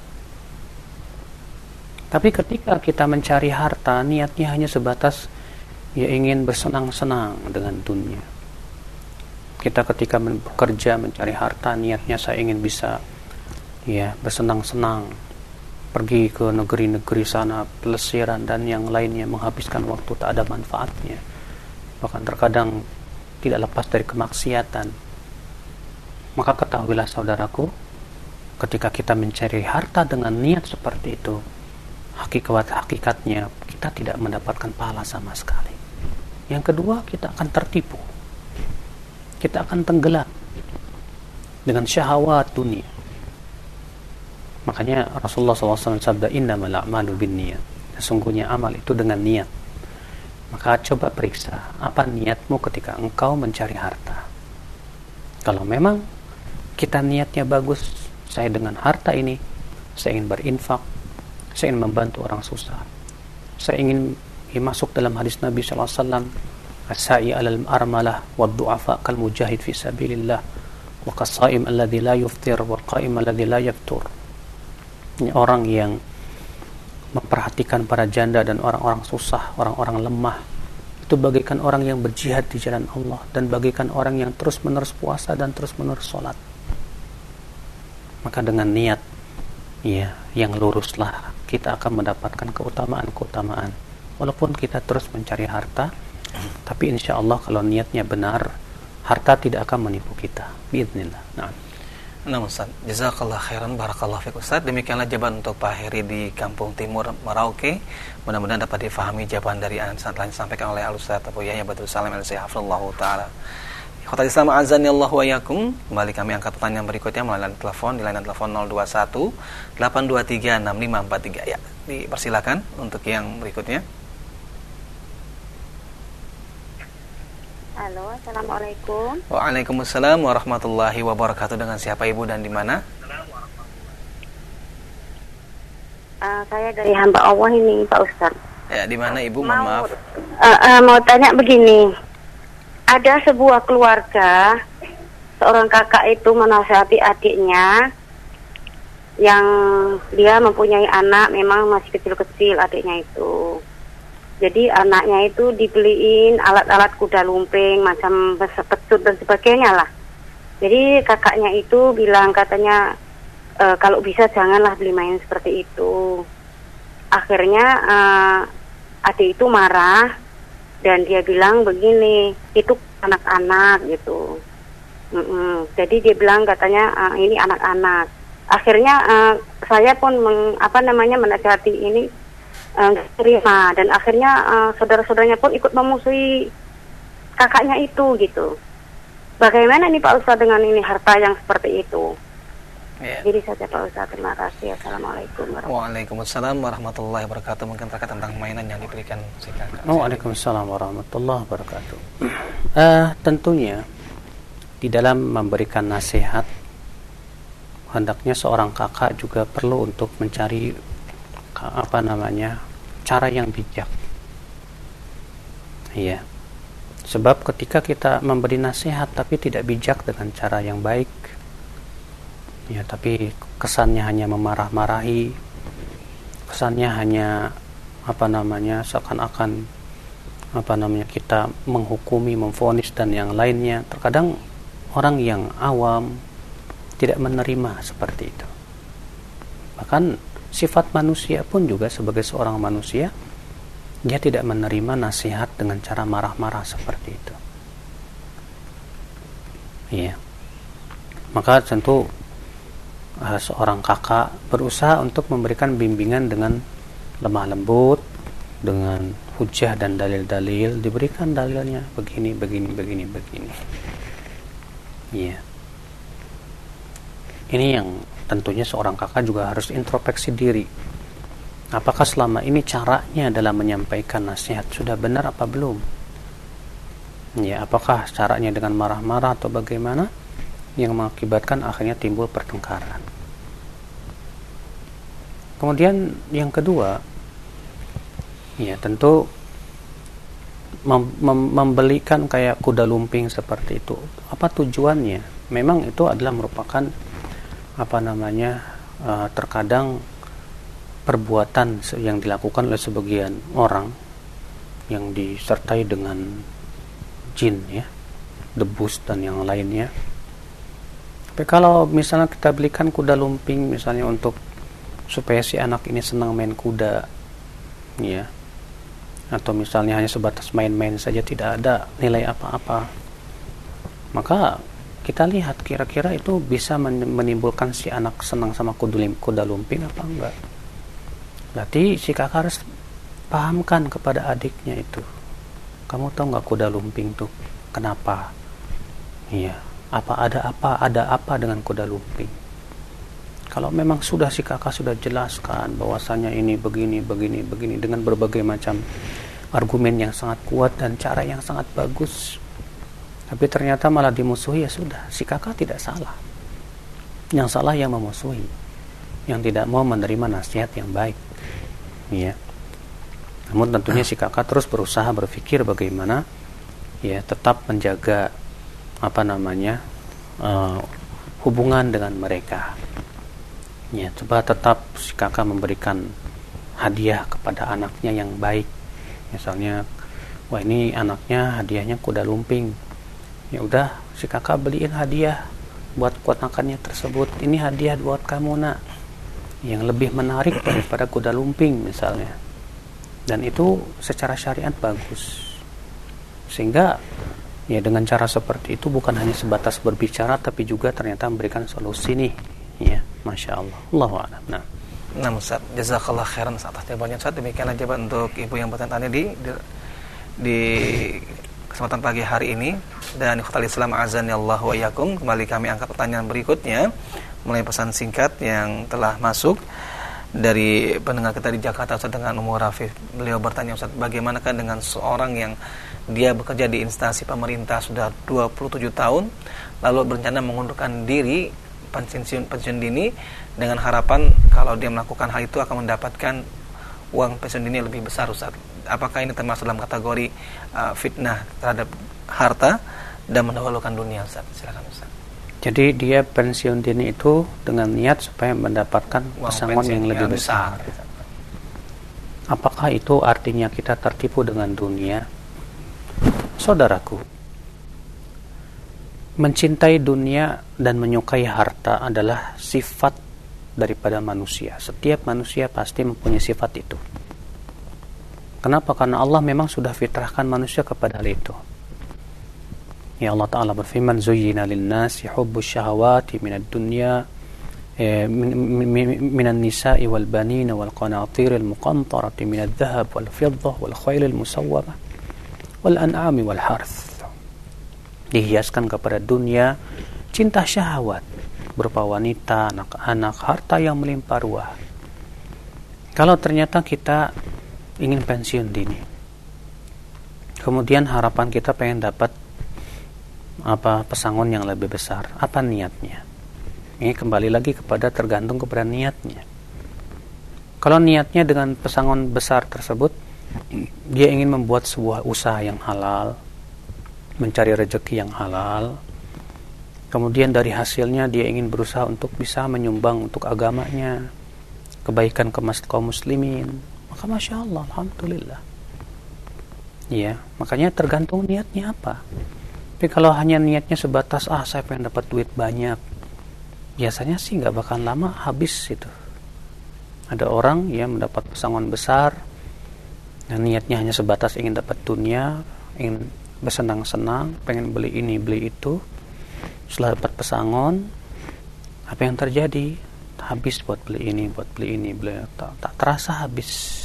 Tapi ketika kita mencari harta, niatnya hanya sebatas ya ingin bersenang-senang dengan dunia. Kita ketika bekerja mencari harta, niatnya saya ingin bisa ya bersenang-senang, pergi ke negeri-negeri sana, pelesiran dan yang lainnya, menghabiskan waktu tak ada manfaatnya, bahkan terkadang tidak lepas dari kemaksiatan. Maka ketahuilah saudaraku, ketika kita mencari harta dengan niat seperti itu, hakikat hakikatnya kita tidak mendapatkan pahala sama sekali. Yang kedua, kita akan tertipu, kita akan tenggelam dengan syahwat dunia. Makanya Rasulullah shallallahu alaihi wasallam sabda, innamal a'malu binniyat, sesungguhnya amal itu dengan niat. Maka coba periksa apa niatmu ketika engkau mencari harta. Kalau memang kita niatnya bagus, saya dengan harta ini saya ingin berinfak, saya ingin membantu orang susah, saya ingin ya, masuk dalam hadis Nabi shallallahu alaihi wasallam, as-sa'i 'alal armalah wad du'afa kal mujahid fi sabilillah wa kas-sha'im alladhi la yuftir wal qa'im alladhi la yaftur. Ini orang yang memperhatikan para janda dan orang-orang susah, orang-orang lemah, itu bagaikan orang yang berjihad di jalan Allah, dan bagaikan orang yang terus-menerus puasa dan terus-menerus sholat. Maka dengan niat ya yang luruslah kita akan mendapatkan keutamaan-keutamaan. Walaupun kita terus mencari harta, tapi insya Allah kalau niatnya benar, harta tidak akan menipu kita. Biidznillah. Nah. Nah Ustaz, jazakallah khairan, barakallah fiik Ustaz. Demikianlah jawaban untuk Pak Heri di Kampung Timur Merauke. Mudah-mudahan dapat difahami jawaban dari Ustaz lain disampaikan oleh Al-Ustaz Abu Yahya Badrul Salam Al-Sihah Hafizallahu Ta'ala. Ikhwatal Islam azanillahu wa iyyakum. Kembali kami angkat pertanyaan berikutnya melalui telepon di layanan telepon nol dua satu delapan dua tiga enam lima empat tiga. Ya, dipersilakan untuk yang berikutnya. Halo, assalamualaikum. Waalaikumsalam warahmatullahi wabarakatuh. Dengan siapa Ibu dan di mana? Uh, saya dari hamba Allah ini, Pak Ustaz. Ya, di mana Ibu? Mohon Mau, maaf. Uh, uh, mau tanya begini. Ada sebuah keluarga, seorang kakak itu menasihati adiknya yang dia mempunyai anak, memang masih kecil-kecil adiknya itu. Jadi anaknya itu dibeliin alat-alat kuda lumping, macam pecut dan sebagainya lah. Jadi kakaknya itu bilang katanya e, kalau bisa janganlah beli main seperti itu. Akhirnya e, adik itu marah dan dia bilang begini, itu anak-anak gitu. Mm-mm. Jadi dia bilang katanya e, ini anak-anak. Akhirnya e, saya pun meng, apa namanya menasihati ini nggak terima, dan akhirnya uh, saudara-saudaranya pun ikut memusuhi kakaknya itu gitu. bagaimana nih Pak Ustadz dengan ini harta yang seperti itu? Ya. Jadi saja Pak Ustadz, terima kasih. Assalamualaikum warahmatullahi wabarakatuh. Waalaikumsalam warahmatullahi wabarakatuh. Mungkin terkait tentang mainan yang diberikan si kakak. Waalaikumsalam warahmatullahi wabarakatuh. Uh, tentunya di dalam memberikan nasihat, hendaknya seorang kakak juga perlu untuk mencari apa namanya cara yang bijak. Iya. Sebab ketika kita memberi nasihat tapi tidak bijak dengan cara yang baik, ya, tapi kesannya hanya memarah-marahi, kesannya hanya apa namanya seakan-akan apa namanya kita menghukumi, memvonis dan yang lainnya. Terkadang orang yang awam tidak menerima seperti itu. Bahkan sifat manusia pun juga sebagai seorang manusia, dia tidak menerima nasihat dengan cara marah-marah seperti itu. Iya. Maka tentu seorang kakak berusaha untuk memberikan bimbingan dengan lemah lembut, dengan hujah dan dalil-dalil, diberikan dalilnya begini, begini, begini, begini. Iya. Ini yang tentunya seorang kakak juga harus introspeksi diri. Apakah selama ini caranya dalam menyampaikan nasihat sudah benar apa belum? Ya, apakah caranya dengan marah-marah atau bagaimana yang mengakibatkan akhirnya timbul pertengkaran. Kemudian yang kedua, ya tentu mem- mem- membelikan kayak kuda lumping seperti itu. Apa tujuannya? Memang itu adalah merupakan apa namanya uh, terkadang perbuatan yang dilakukan oleh sebagian orang yang disertai dengan jin, ya, debus dan yang lainnya. Tapi kalau misalnya kita belikan kuda lumping misalnya untuk supaya si anak ini senang main kuda, ya, atau misalnya hanya sebatas main-main saja, tidak ada nilai apa-apa, maka kita lihat kira-kira itu bisa menimbulkan si anak senang sama kuda lumping apa enggak. Berarti si kakak harus pahamkan kepada adiknya itu, kamu tahu nggak kuda lumping tuh kenapa? Iya, apa ada apa ada apa dengan kuda lumping? Kalau memang sudah si kakak sudah jelaskan bahwasanya ini begini begini begini dengan berbagai macam argumen yang sangat kuat dan cara yang sangat bagus, tapi ternyata malah dimusuhi, ya sudah, si kakak tidak salah. Yang salah yang memusuhi, yang tidak mau menerima nasihat yang baik. Ya. Namun tentunya si kakak terus berusaha berpikir bagaimana ya tetap menjaga apa namanya uh, hubungan dengan mereka. Ya, coba tetap si kakak memberikan hadiah kepada anaknya yang baik. Misalnya, wah ini anaknya hadiahnya kuda lumping. Ya udah, si kakak beliin hadiah buat keponakannya tersebut. Ini hadiah buat kamu, nak, yang lebih menarik daripada kuda lumping misalnya. Dan itu secara syariat bagus. Sehingga ya dengan cara seperti itu bukan hanya sebatas berbicara, tapi juga ternyata memberikan solusi nih. Ya, Masya Allah. Allahu a'lam. Nah, nah Ustaz, jazakallah khairan atas jawabannya Ustaz. Demikian aja Pak untuk ibu yang bertanya di, di di kesempatan pagi hari ini. Dan ikhwatal Islam azani Allah wa iyyakum, kembali kami angkat pertanyaan berikutnya melalui pesan singkat yang telah masuk dari pendengar kita di Jakarta, Ustaz, dengan umur Rafif. Beliau bertanya, Ustaz, bagaimanakah dengan seorang yang dia bekerja di instansi pemerintah sudah dua puluh tujuh tahun lalu berencana mengundurkan diri pensiun pensiun dini dengan harapan kalau dia melakukan hal itu akan mendapatkan uang pensiun dini lebih besar, Ustaz. Apakah ini termasuk dalam kategori uh, fitnah terhadap harta dan mendahulukan dunia, Ustaz? Silakan, Ustaz. Jadi dia pensiun dini itu dengan niat supaya mendapatkan pesangon yang lebih besar. besar. Apakah itu artinya kita tertipu dengan dunia? Saudaraku, mencintai dunia dan menyukai harta adalah sifat daripada manusia. Setiap manusia pasti mempunyai sifat itu. Kenapa? Karena Allah memang sudah fitrahkan manusia kepada hal itu. Ya, Allah Ta'ala berfirman, zuyyina lin-nasi hubbus syahawati minad dunya minan nisa'i wal banina wal qanatiril muqantarati minadh dhahab wal fiddah wal khailil musawwamah wal an'ami wal harth. dihiaskan kepada dunia, cinta syahwat berupa wanita, anak-anak, harta yang melimpah ruah. Kalau ternyata kita ingin pensiun dini, kemudian harapan kita pengen dapat apa pesangon yang lebih besar, apa niatnya? Ini kembali lagi kepada tergantung kepada niatnya. Kalau niatnya dengan pesangon besar tersebut, dia ingin membuat sebuah usaha yang halal, mencari rezeki yang halal, kemudian dari hasilnya dia ingin berusaha untuk bisa menyumbang untuk agamanya, kebaikan ke kaum muslimin, maka masya Allah, alhamdulillah. Ya, makanya tergantung niatnya apa. Tapi kalau hanya niatnya sebatas ah saya pengen dapat duit banyak, biasanya sih nggak bakal lama habis itu. Ada orang yang mendapat pesangon besar, dan niatnya hanya sebatas ingin dapat dunia, ingin bersenang-senang, pengen beli ini beli itu. Setelah dapat pesangon, apa yang terjadi? Habis buat beli ini, buat beli ini, beli tak, tak terasa habis.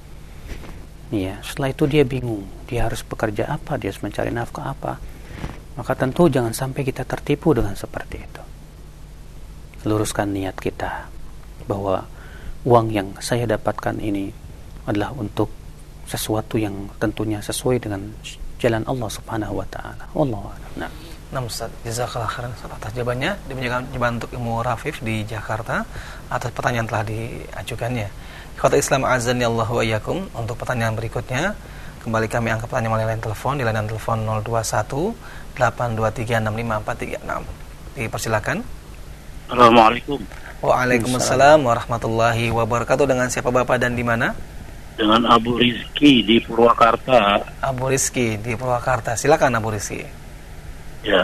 Ya, setelah itu dia bingung, dia harus bekerja apa, dia harus mencari nafkah apa. Maka tentu jangan sampai kita tertipu dengan seperti itu. Luruskan niat kita bahwa uang yang saya dapatkan ini adalah untuk sesuatu yang tentunya sesuai dengan jalan Allah Subhanahu wa taala. Wallahu a'lam. Nah, Nah Ustaz, jazakallah khairan atas jawabannya. Demikian jawaban untuk Ilmu Rafif di Jakarta atas pertanyaan telah diajukannya. Ikhwatul Islam azani Allah wa iyyakum. Untuk pertanyaan berikutnya, kembali kami angkat pertanyaan melalui line telepon di layanan telepon nol dua satu delapan dua tiga enam lima empat tiga enam. Dipersilakan. Assalamualaikum. Waalaikumsalam warahmatullahi wabarakatuh. Dengan siapa Bapak dan di mana? Dengan Abu Rizki di Purwakarta. Abu Rizki di Purwakarta. Silakan Abu Rizki. Ya.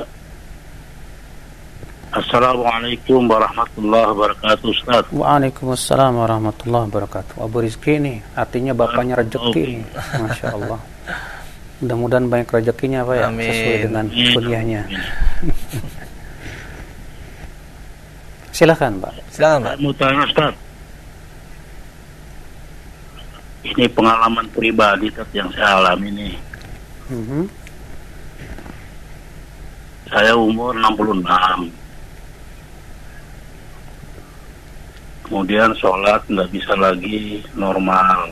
Assalamualaikum warahmatullahi wabarakatuh, Ustaz. Waalaikumsalam warahmatullahi wabarakatuh. Abu Rizki ini artinya bapaknya rezeki ini. Masya Allah. Mudah-mudahan banyak rezekinya Pak ya, sesuai dengan kuliahnya. Silakan Pak. Silakan Pak. Mau tanya Ustaz. Ini pengalaman pribadi yang saya alami nih. Mm-hmm. Saya umur enam puluh enam. Kemudian sholat nggak bisa lagi normal.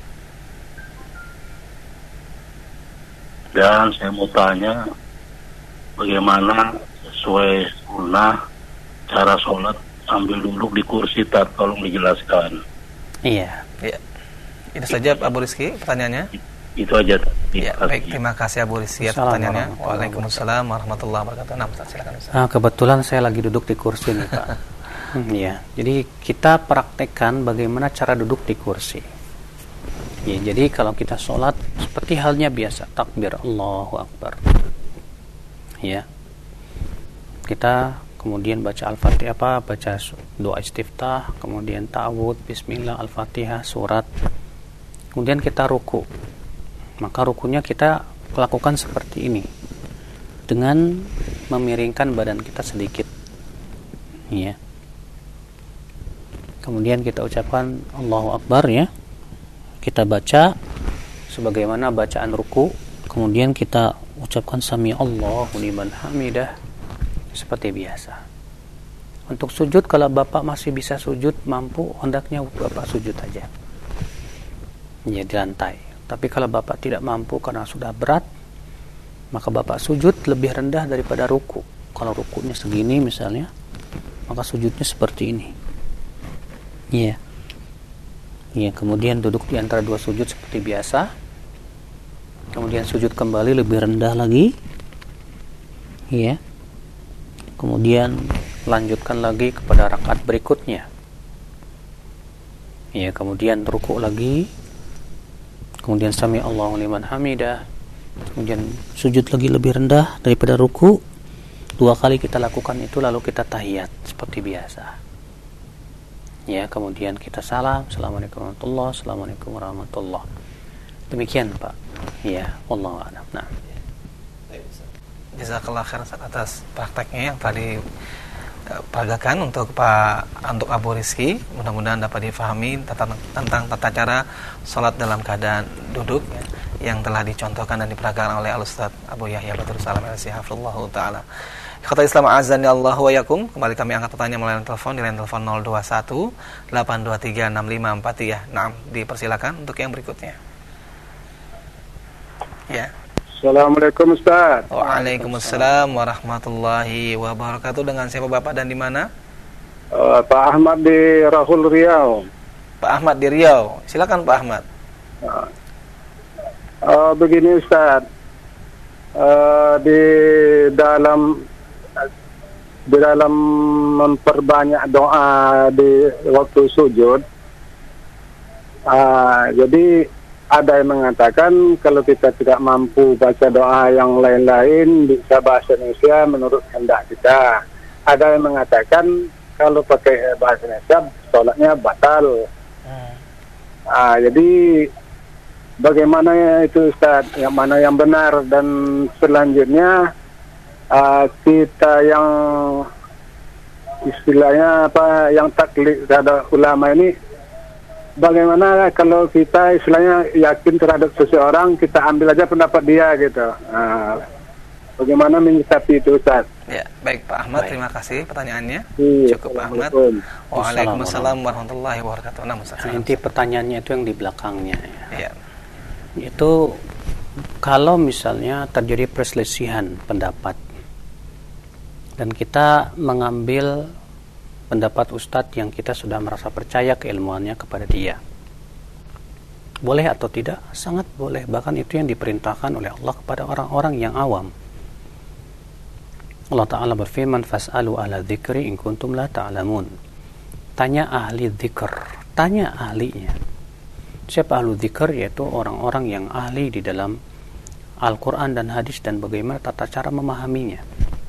Dan saya mau tanya, bagaimana sesuai sunnah cara sholat sambil duduk di kursi, tak tolong dijelaskan. Iya. Iya. Itu saja Abu Rizki pertanyaannya. Itu aja. Ya, baik, terima kasih Abu Rizki atas pertanyaannya. Waalaikumsalam warahmatullahi wabarakatuh. Nah, Ustaz, silakan Ustaz. Nah, kebetulan saya lagi duduk di kursi nih Pak. hmm, ya, jadi kita praktekkan bagaimana cara duduk di kursi. Ya, jadi kalau kita sholat seperti halnya biasa, takbir Allahu Akbar. Ya, kita kemudian baca Al-Fatihah, apa baca doa istiftah, kemudian ta'awud, Bismillah, Al-Fatihah, surat. Kemudian kita ruku. Maka rukunya kita lakukan seperti ini, dengan memiringkan badan kita sedikit, ya. Kemudian kita ucapkan Allahu Akbar, ya. Kita baca sebagaimana bacaan ruku. Kemudian kita ucapkan Sami Allahu liman hamidah seperti biasa. Untuk sujud, kalau Bapak masih bisa sujud, mampu, hendaknya Bapak sujud aja, ya, di lantai. Tapi kalau Bapak tidak mampu karena sudah berat, maka Bapak sujud lebih rendah daripada ruku. Kalau rukunya segini misalnya, maka sujudnya seperti ini. Iya. Iya, kemudian duduk di antara dua sujud seperti biasa. Kemudian sujud kembali lebih rendah lagi. Iya. Kemudian lanjutkan lagi kepada rakaat berikutnya. Iya, kemudian ruku lagi. Kemudian Sami Allahu liman hamidah. Kemudian sujud lagi lebih rendah daripada ruku. Dua kali kita lakukan itu, lalu kita tahiyat seperti biasa. Ya, kemudian kita salam, Assalamualaikum warahmatullahi, Assalamualaikum warahmatullahi. Demikian Pak. Ya, wallahu a'lam. Nah. Jazakallah khairan atas prakteknya yang tadi peragakan untuk Pak untuk Abu Rizki. Mudah-mudahan dapat difahami tentang, tentang tata cara sholat dalam keadaan duduk, ya. yang telah dicontohkan dan diperagakan oleh Al-Ustaz Abu Yahya Badrul Salam Al-Sih hafizallahu taala. Ikhwatal Islam azan ya Allah wa yakum. Kembali kami angkat pertanyaan melalui telepon di line telepon nol dua satu delapan dua tiga enam lima empat tiga. Nah, dipersilakan untuk yang berikutnya. Ya. Assalamualaikum Ustaz. Waalaikumsalam warahmatullahi wabarakatuh. Dengan siapa Bapak dan di mana? Uh, Pak Ahmad di Rahul Riau. Pak Ahmad di Riau. Silakan Pak Ahmad. Uh, uh, begini Ustaz. Uh, di dalam di dalam memperbanyak doa di waktu sujud. Uh, jadi ada yang mengatakan kalau kita tidak mampu baca doa yang lain-lain bisa bahasa Indonesia menurut kehendak kita. Ada yang mengatakan kalau pakai bahasa Indonesia sholatnya batal. Hmm. Ah, jadi bagaimana itu Ustaz? Yang mana yang benar? Dan selanjutnya ah, kita yang istilahnya apa yang taklid terhadap ulama ini, bagaimana kalau kita istilahnya yakin terhadap seseorang, kita ambil aja pendapat dia gitu. Ah, bagaimana menyikapi itu Ustaz? Ya, baik Pak Ahmad, baik. Terima kasih pertanyaannya. Iya, cukup Pak Ahmad. Waalaikumsalam warahmatullahi wabarakatuh. Nah, nah, inti pertanyaannya itu yang di belakangnya ya. Ya. Itu kalau misalnya terjadi perselisihan pendapat dan kita mengambil pendapat Ustadz yang kita sudah merasa percaya keilmuannya kepada dia, boleh atau tidak? Sangat boleh. Bahkan itu yang diperintahkan oleh Allah kepada orang-orang yang awam. Allah Ta'ala berfirman, fas'alu ala dzikri in kuntum la ta'lamun. Tanya ahli dzikr, tanya ahlinya. Siapa ahli dzikr? Yaitu orang-orang yang ahli di dalam Al-Quran dan hadis dan bagaimana tata cara memahaminya.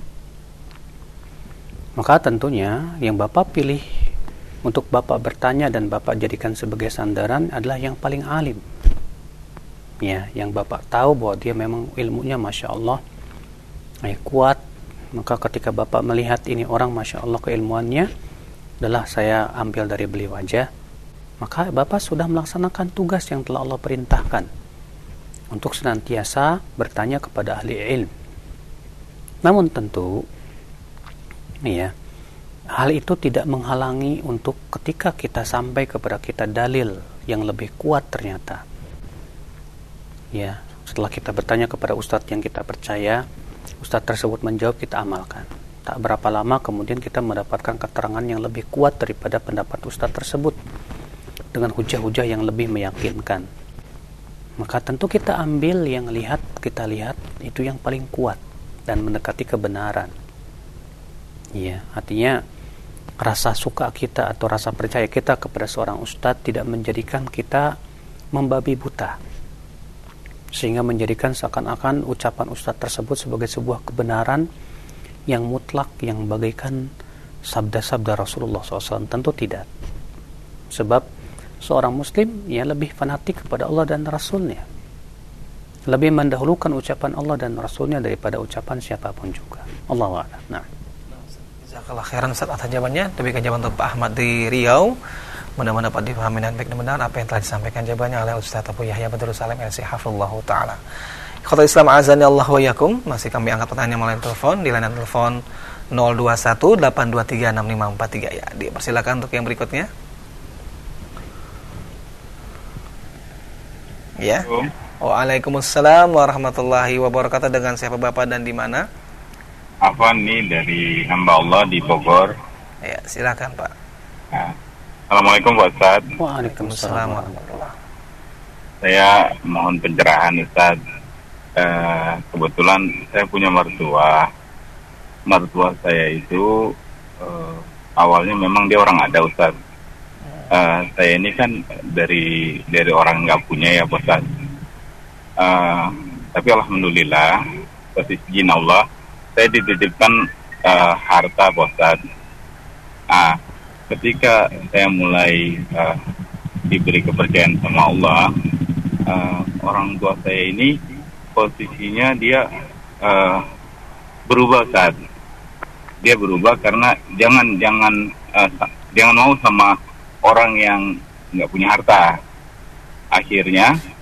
Maka tentunya yang Bapak pilih untuk Bapak bertanya dan Bapak jadikan sebagai sandaran adalah yang paling alim. Ya, yang Bapak tahu bahwa dia memang ilmunya Masya Allah eh, kuat. Maka ketika Bapak melihat ini orang Masya Allah keilmuannya adalah saya ambil dari beliau aja, maka Bapak sudah melaksanakan tugas yang telah Allah perintahkan untuk senantiasa bertanya kepada ahli ilmu. Namun tentu ya, hal itu tidak menghalangi untuk ketika kita sampai kepada kita dalil yang lebih kuat ternyata. Ya, setelah kita bertanya kepada ustadz yang kita percaya, ustadz tersebut menjawab, kita amalkan. Tak berapa lama kemudian kita mendapatkan keterangan yang lebih kuat daripada pendapat ustadz tersebut dengan hujah-hujah yang lebih meyakinkan. Maka tentu kita ambil yang lihat, kita lihat itu yang paling kuat dan mendekati kebenaran. Ya, artinya rasa suka kita atau rasa percaya kita kepada seorang ustadz tidak menjadikan kita membabi buta, sehingga menjadikan seakan-akan ucapan ustadz tersebut sebagai sebuah kebenaran yang mutlak, yang bagaikan sabda-sabda Rasulullah shallallahu alaihi wasallam. Tentu tidak. Sebab seorang muslim ya lebih fanatik kepada Allah dan Rasulnya, lebih mendahulukan ucapan Allah dan Rasulnya daripada ucapan siapapun juga. Allahu a'lam. Nah, jazakallah khairan Ustaz atas jawabannya. Demikian jawaban untuk Pak Ahmad di Riau. Mudah-mudahan dapat dipahami dan baik dan benar apa yang telah disampaikan jawabannya oleh Ustaz Abu Yahya Badrul Salam Al-Sih hafizallahu taala. Ikhwatul Islam azani Allah wa yakum. Masih kami angkat pertanyaan melalui telepon di layanan telepon nol dua satu delapan dua tiga enam lima empat tiga ya. Dipersilakan untuk yang berikutnya. Ya. Waalaikumsalam warahmatullahi wabarakatuh. Dengan siapa Bapak dan di mana? Afwan nih dari hamba Allah di Bogor. Ya, silakan Pak. Nah, Assalamualaikum Pak Ustaz. Waalaikumsalam warahmatullahi. Saya mohon pencerahan Ustaz. Uh, kebetulan saya punya mertua. Mertua saya itu uh, awalnya memang dia orang ada Ustaz. Uh, saya ini kan dari dari orang nggak punya ya Ustaz. Uh, tapi alhamdulillah atas izin Allah saya dititipkan uh, harta Ustaz. Ah, ketika saya mulai uh, diberi kepercayaan sama Allah, uh, orang tua saya ini posisinya dia uh, berubah Ustaz. Dia berubah karena jangan jangan uh, jangan mau sama orang yang nggak punya harta. Akhirnya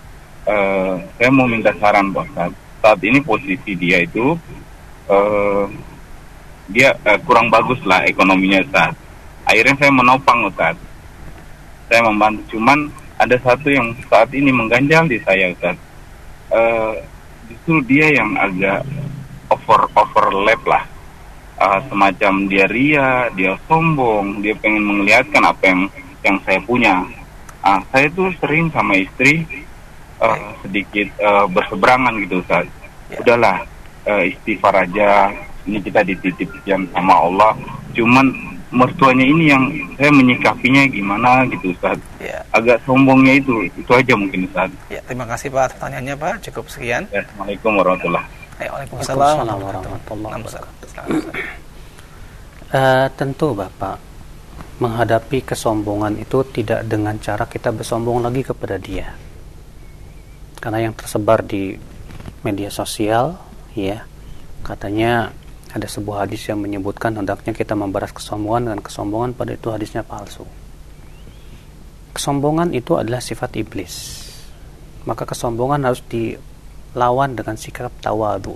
uh, saya mau minta saran Pak Ustaz. Saat ini posisi dia itu uh, dia uh, kurang bagus lah ekonominya Ustaz. Akhirnya saya menopang Ustaz. Saya membantu, cuman ada satu yang saat ini mengganjal di saya Ustaz. Uh, justru dia yang agak over overlap lah. Uh, semacam dia ria, dia sombong, dia pengen menglihatkan apa yang yang saya punya. Uh, saya tuh sering sama istri uh, sedikit uh, berseberangan gitu Ustaz. Udahlah, uh, istighfar aja. Ini kita dititipkan sama Allah. Cuman mertuanya ini yang saya menyikapinya gimana gitu Ustaz. Ya. Agak sombongnya itu, itu aja mungkin Ustaz. Ya, terima kasih Pak pertanyaannya Pak. Cukup sekian. Ya, Assalamualaikum warahmatullahi wabarakatuh. Waalaikumsalam warahmatullahi wabarakatuh. Uh, tentu Bapak, menghadapi kesombongan itu tidak dengan cara kita bersombong lagi kepada dia. Karena yang tersebar di media sosial, ya, katanya ada sebuah hadis yang menyebutkan hendaknya kita membalas kesombongan dengan kesombongan, pada itu hadisnya palsu. Kesombongan itu adalah sifat iblis. Maka kesombongan harus dilawan dengan sikap tawadu.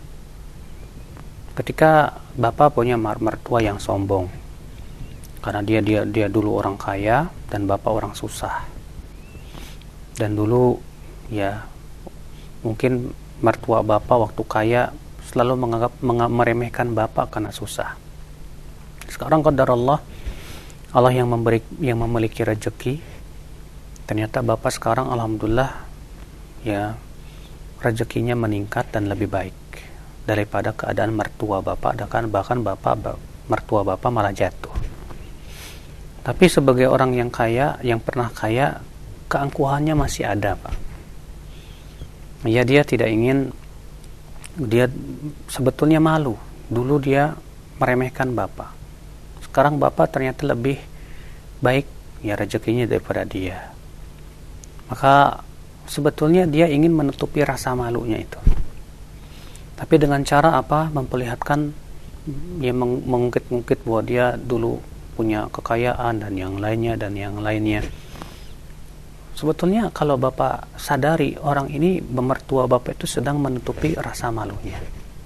Ketika bapak punya mertua yang sombong, karena dia dia dia dulu orang kaya dan bapak orang susah, dan dulu ya mungkin mertua bapak waktu kaya selalu menganggap meremehkan bapak karena susah. Sekarang qadar Allah, Allah yang memberi yang memiliki rezeki, ternyata bapak sekarang alhamdulillah ya rezekinya meningkat dan lebih baik daripada keadaan mertua bapak, bahkan bahkan bapak mertua bapak malah jatuh. Tapi sebagai orang yang kaya, yang pernah kaya, keangkuhannya masih ada, Pak. Ya, dia tidak ingin, dia sebetulnya malu. Dulu dia meremehkan bapak. Sekarang bapak ternyata lebih baik ya rezekinya daripada dia. Maka sebetulnya dia ingin menutupi rasa malunya itu. Tapi dengan cara apa? Memperlihatkan, ya mengungkit-ungkit bahwa dia dulu punya kekayaan dan yang lainnya dan yang lainnya. Sebetulnya kalau bapak sadari, orang ini mertua bapak itu sedang menutupi rasa malunya.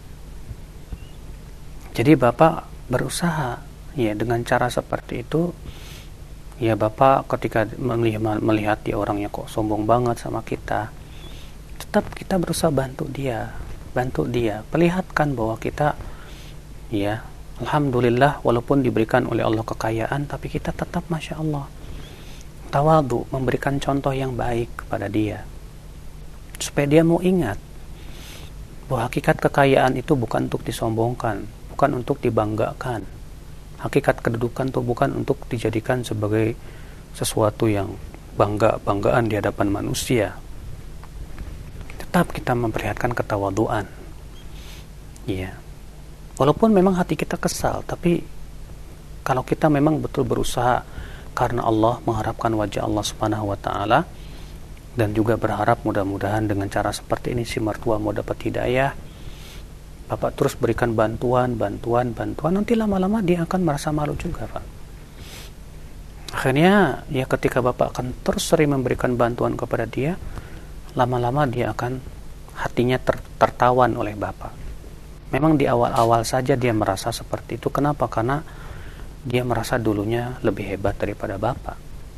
Jadi bapak berusaha ya dengan cara seperti itu. Ya bapak ketika melihat, melihat dia orangnya kok sombong banget sama kita, tetap kita berusaha bantu dia, bantu dia, perlihatkan bahwa kita ya alhamdulillah walaupun diberikan oleh Allah kekayaan, tapi kita tetap masya Allah tawadu, memberikan contoh yang baik kepada dia, supaya dia mau ingat bahwa hakikat kekayaan itu bukan untuk disombongkan, bukan untuk dibanggakan. Hakikat kedudukan itu bukan untuk dijadikan sebagai sesuatu yang bangga-banggaan di hadapan manusia. Tetap kita memperlihatkan ketawaduan. Ya. Walaupun memang hati kita kesal, tapi kalau kita memang betul berusaha karena Allah, mengharapkan wajah Allah Subhanahu wa taala, dan juga berharap mudah-mudahan dengan cara seperti ini si mertua mau dapat hidayah, bapak terus berikan bantuan, bantuan, bantuan, nanti lama-lama dia akan merasa malu juga, Pak. Akhirnya, ya ketika bapak akan terus sering memberikan bantuan kepada dia, lama-lama dia akan hatinya ter- tertawan oleh bapak. Memang di awal-awal saja dia merasa seperti itu. Kenapa? Karena dia merasa dulunya lebih hebat daripada bapak.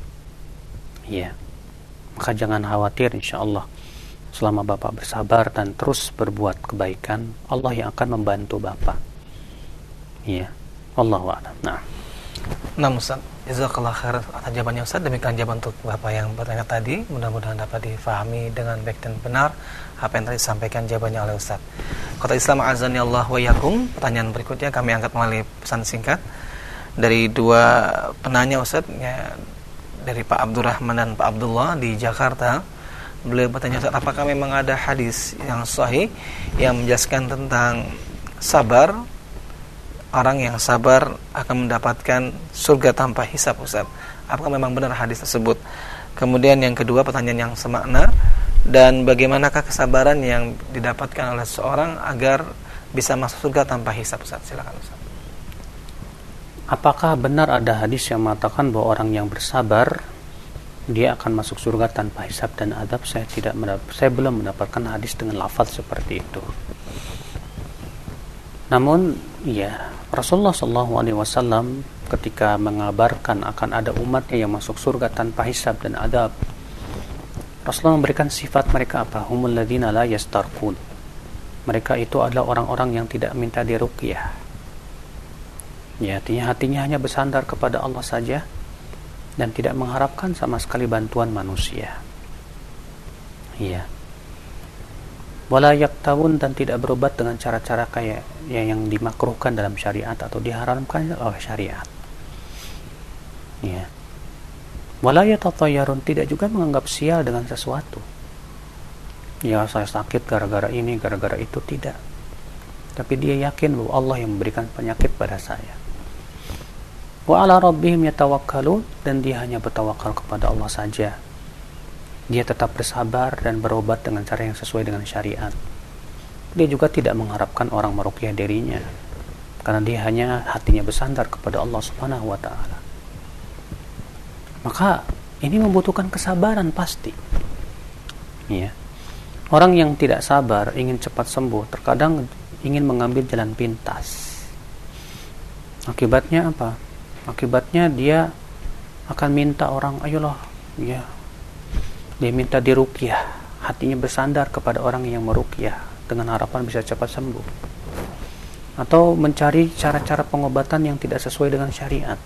Ya, maka jangan khawatir, insya Allah. Selama bapak bersabar dan terus berbuat kebaikan, Allah yang akan membantu bapak. Iya, Allahu a'lam. Nah, nah Ustaz, jazakallah khair atas jawabannya Ustaz. Demikian jawaban untuk bapak yang bertanya tadi. Mudah-mudahan dapat difahami dengan baik dan benar apa yang tadi disampaikan jawabannya oleh Ustaz. Kota Islam azani Allah wa yakum. Pertanyaan berikutnya kami angkat melalui pesan singkat dari dua penanya Ustaz, ya, dari Pak Abdurrahman dan Pak Abdullah di Jakarta. Beliau bertanya, Ustaz, apakah memang ada hadis yang sahih yang menjelaskan tentang sabar, orang yang sabar akan mendapatkan surga tanpa hisab, Ustaz? Apakah memang benar hadis tersebut? Kemudian yang kedua, pertanyaan yang semakna, dan bagaimanakah kesabaran yang didapatkan oleh seorang agar bisa masuk surga tanpa hisab, Ustaz? Silakan, Ustaz. Apakah benar ada hadis yang mengatakan bahwa orang yang bersabar dia akan masuk surga tanpa hisab dan adab, saya tidak mendap- saya belum mendapatkan hadis dengan lafaz seperti itu. Namun ya, Rasulullah shallallahu alaihi wasallam ketika mengabarkan akan ada umatnya yang masuk surga tanpa hisab dan adab, Rasulullah memberikan sifat mereka apa? Humul ladzina la yastarqun. Mereka itu adalah orang-orang yang tidak minta diruqyah. Ya, artinya hatinya hanya bersandar kepada Allah saja dan tidak mengharapkan sama sekali bantuan manusia. Iya. Wala yaktawun, dan tidak berobat dengan cara-cara kayak ya, yang dimakruhkan dalam syariat atau diharamkan oleh syariat. Ya. Wala yatatayyarun, tidak juga menganggap sial dengan sesuatu. Ya, saya sakit gara-gara ini, gara-gara itu, tidak. Tapi dia yakin bahwa Allah yang memberikan penyakit pada saya. Wa ala rabbihim yatawakkalun, dan dia hanya bertawakal kepada Allah saja. Dia tetap bersabar dan berobat dengan cara yang sesuai dengan syariat. Dia juga tidak mengharapkan orang meruqyah dirinya, karena dia hanya hatinya bersandar kepada Allah Subhanahu wa taala. Maka ini membutuhkan kesabaran pasti. Ya. Orang yang tidak sabar ingin cepat sembuh, terkadang ingin mengambil jalan pintas. Akibatnya apa? Akibatnya dia akan minta orang, ayolah, ya. Dia minta diruqyah, hatinya bersandar kepada orang yang meruqyah dengan harapan bisa cepat sembuh. Atau mencari cara-cara pengobatan yang tidak sesuai dengan syariat.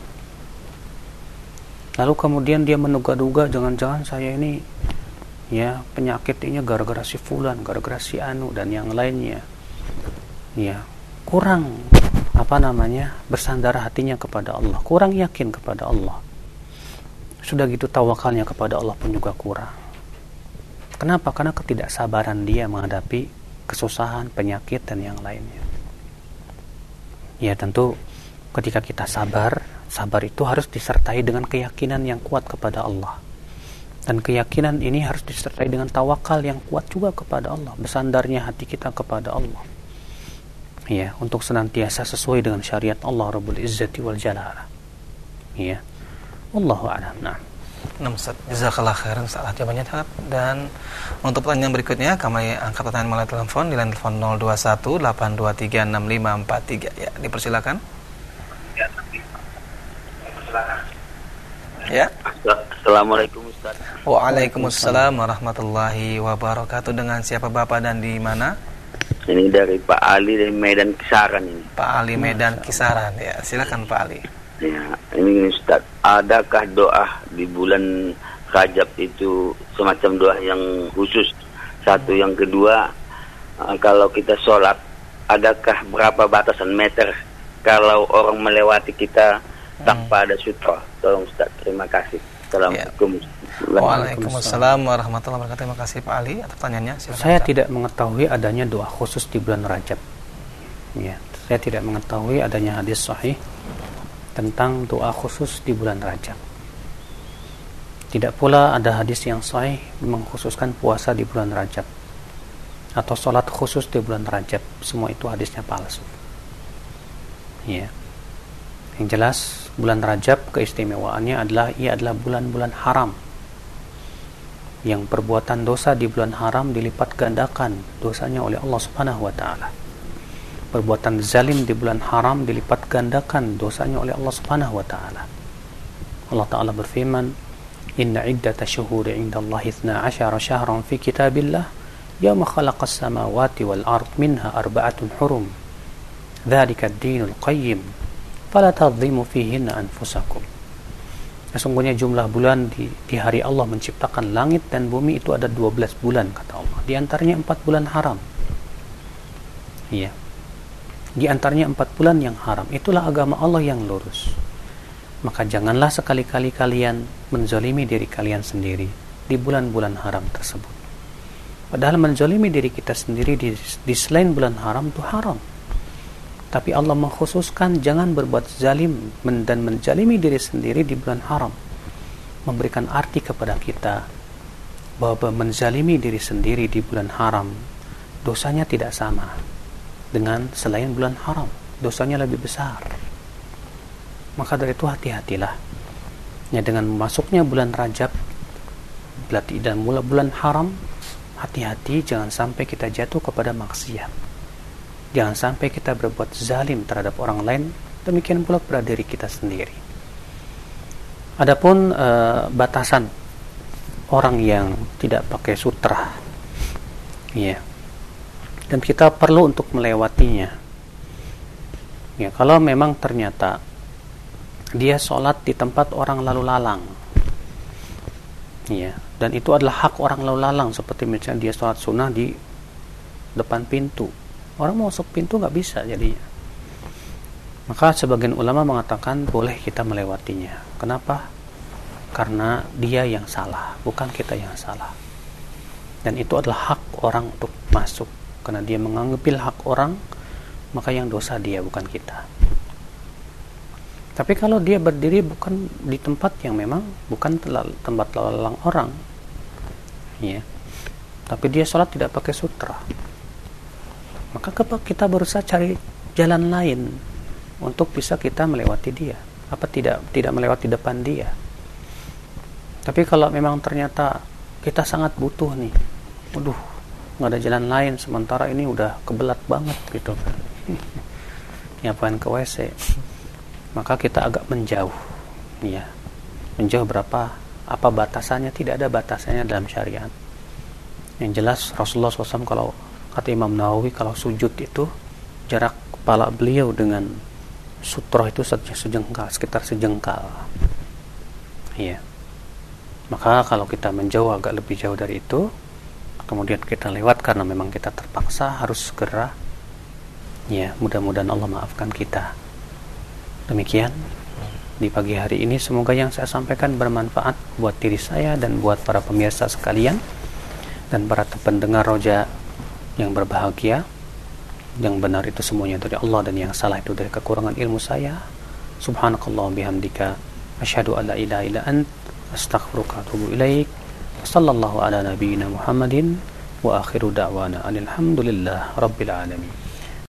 Lalu kemudian dia menduga-duga, jangan-jangan saya ini ya penyakit ini gara-gara si fulan, gara-gara si anu dan yang lainnya. Ya, kurang apa namanya? bersandar hatinya kepada Allah, kurang yakin kepada Allah. Sudah gitu tawakalnya kepada Allah pun juga kurang. Kenapa? Karena ketidaksabaran dia menghadapi kesusahan, penyakit dan yang lainnya. Ya, tentu ketika kita sabar, sabar itu harus disertai dengan keyakinan yang kuat kepada Allah. Dan keyakinan ini harus disertai dengan tawakal yang kuat juga kepada Allah, bersandarnya hati kita kepada Allah. Ya, untuk senantiasa sesuai dengan syariat Allah Rabbul Izzati wal Jalala. Ya. Wallahu a'lam. Nah. Nah, Ustaz, jazakallah khairan Ustaz jawabannya. Dan untuk pertanyaan berikutnya kami angkat pertanyaan melalui telepon di line telepon nol dua satu delapan dua tiga enam lima empat tiga. Ya, dipersilakan. Ya. Assalamualaikum Ustaz. Waalaikumsalam warahmatullahi wabarakatuh. Dengan siapa Bapak dan di mana? Ini dari Pak Ali dari Medan Kisaran ini. Pak Ali Medan Kisaran. Ya, silakan Pak Ali. Ya, ini Ustaz, adakah doa di bulan Rajab itu semacam doa yang khusus? Satu, yang kedua, kalau kita sholat, adakah berapa batasan meter kalau orang melewati kita tanpa ada sutra? Tolong Ustaz, terima kasih. Assalamualaikum. Ya. Waalaikumsalam warahmatullahi wabarakatuh. Terima kasih Pak Ali atas pertanyaannya. Silakan, saya Ustaz. tidak mengetahui adanya doa khusus di bulan Rajab. Ya, saya tidak mengetahui adanya hadis sahih tentang doa khusus di bulan Rajab. Tidak pula ada hadis yang sahih mengkhususkan puasa di bulan Rajab atau sholat khusus di bulan Rajab. Semua itu hadisnya palsu. Ya. Yang jelas bulan Rajab keistimewaannya adalah ia adalah bulan-bulan haram. Yang perbuatan dosa di bulan haram dilipat gandakan dosanya oleh Allah Subhanahu wa taala. Perbuatan zalim di bulan haram dilipat gandakan dosanya oleh Allah Subhanahu wa taala. Allah taala berfirman, "Inna iddata syuhuri 'indallahi ithna asyara syahran fi kitabillah yawma khalaqas samawati wal ard minha arba'atun hurum. Dzalika ad-dinul qayyim. Fala tadhimu fihinna anfusakum." Sesungguhnya jumlah bulan di, di hari Allah menciptakan langit dan bumi itu ada dua belas bulan kata Allah. Di antaranya empat bulan haram. Iya. Di antaranya empat bulan yang haram. Itulah agama Allah yang lurus. Maka janganlah sekali-kali kalian menzalimi diri kalian sendiri di bulan-bulan haram tersebut. Padahal menzalimi diri kita sendiri di, di selain bulan haram itu haram. Tapi Allah mengkhususkan jangan berbuat zalim dan menzalimi diri sendiri di bulan haram. Memberikan arti kepada kita bahwa menzalimi diri sendiri di bulan haram dosanya tidak sama dengan selain bulan haram, dosanya lebih besar. Maka dari itu hati-hatilah ya, dengan masuknya bulan Rajab dan bulan-bulan haram, hati-hati jangan sampai kita jatuh kepada maksiat. Jangan sampai kita berbuat zalim terhadap orang lain, demikian pula pada diri kita sendiri. Adapun e, batasan orang yang tidak pakai sutra, ya, dan kita perlu untuk melewatinya. Ya, kalau memang ternyata dia sholat di tempat orang lalu lalang, ya, dan itu adalah hak orang lalu lalang, seperti misalnya dia sholat sunnah di depan pintu, orang mau masuk pintu nggak bisa jadinya. Maka sebagian ulama mengatakan boleh kita melewatinya. Kenapa? Karena dia yang salah, bukan kita yang salah. Dan itu adalah hak orang untuk masuk. Karena dia mengambil hak orang, maka yang dosa dia, bukan kita. Tapi kalau dia berdiri bukan di tempat yang memang bukan tempat lalang orang, ya, tapi dia sholat tidak pakai sutra, maka kita berusaha cari jalan lain untuk bisa kita melewati dia, apa tidak tidak melewati depan dia. Tapi kalau memang ternyata kita sangat butuh nih, waduh, nggak ada jalan lain, sementara ini udah kebelat banget gitu kan, nyapain ke W C, maka kita agak menjauh, ya, menjauh berapa, apa batasannya? Tidak ada batasannya dalam syariat. Yang jelas Rasulullah shallallahu alaihi wasallam, kalau kata Imam Nawawi, kalau sujud itu jarak kepala beliau dengan sutra itu sejengkal, sekitar sejengkal, ya. Maka kalau kita menjauh agak lebih jauh dari itu, kemudian kita lewat karena memang kita terpaksa harus segera, ya, mudah-mudahan Allah maafkan kita. Demikian di pagi hari ini, semoga yang saya sampaikan bermanfaat buat diri saya dan buat para pemirsa sekalian dan para pendengar Roja yang berbahagia. Yang benar itu semuanya dari Allah dan yang salah itu dari kekurangan ilmu saya. Subhanakallah bihamdika asyhadu an la ilaha illa ant astaghfiruka wa atubu ilaik. Sallallahu ala nabiyyina Muhammadin wa akhiru da'wana alhamdulillah rabbil alamin.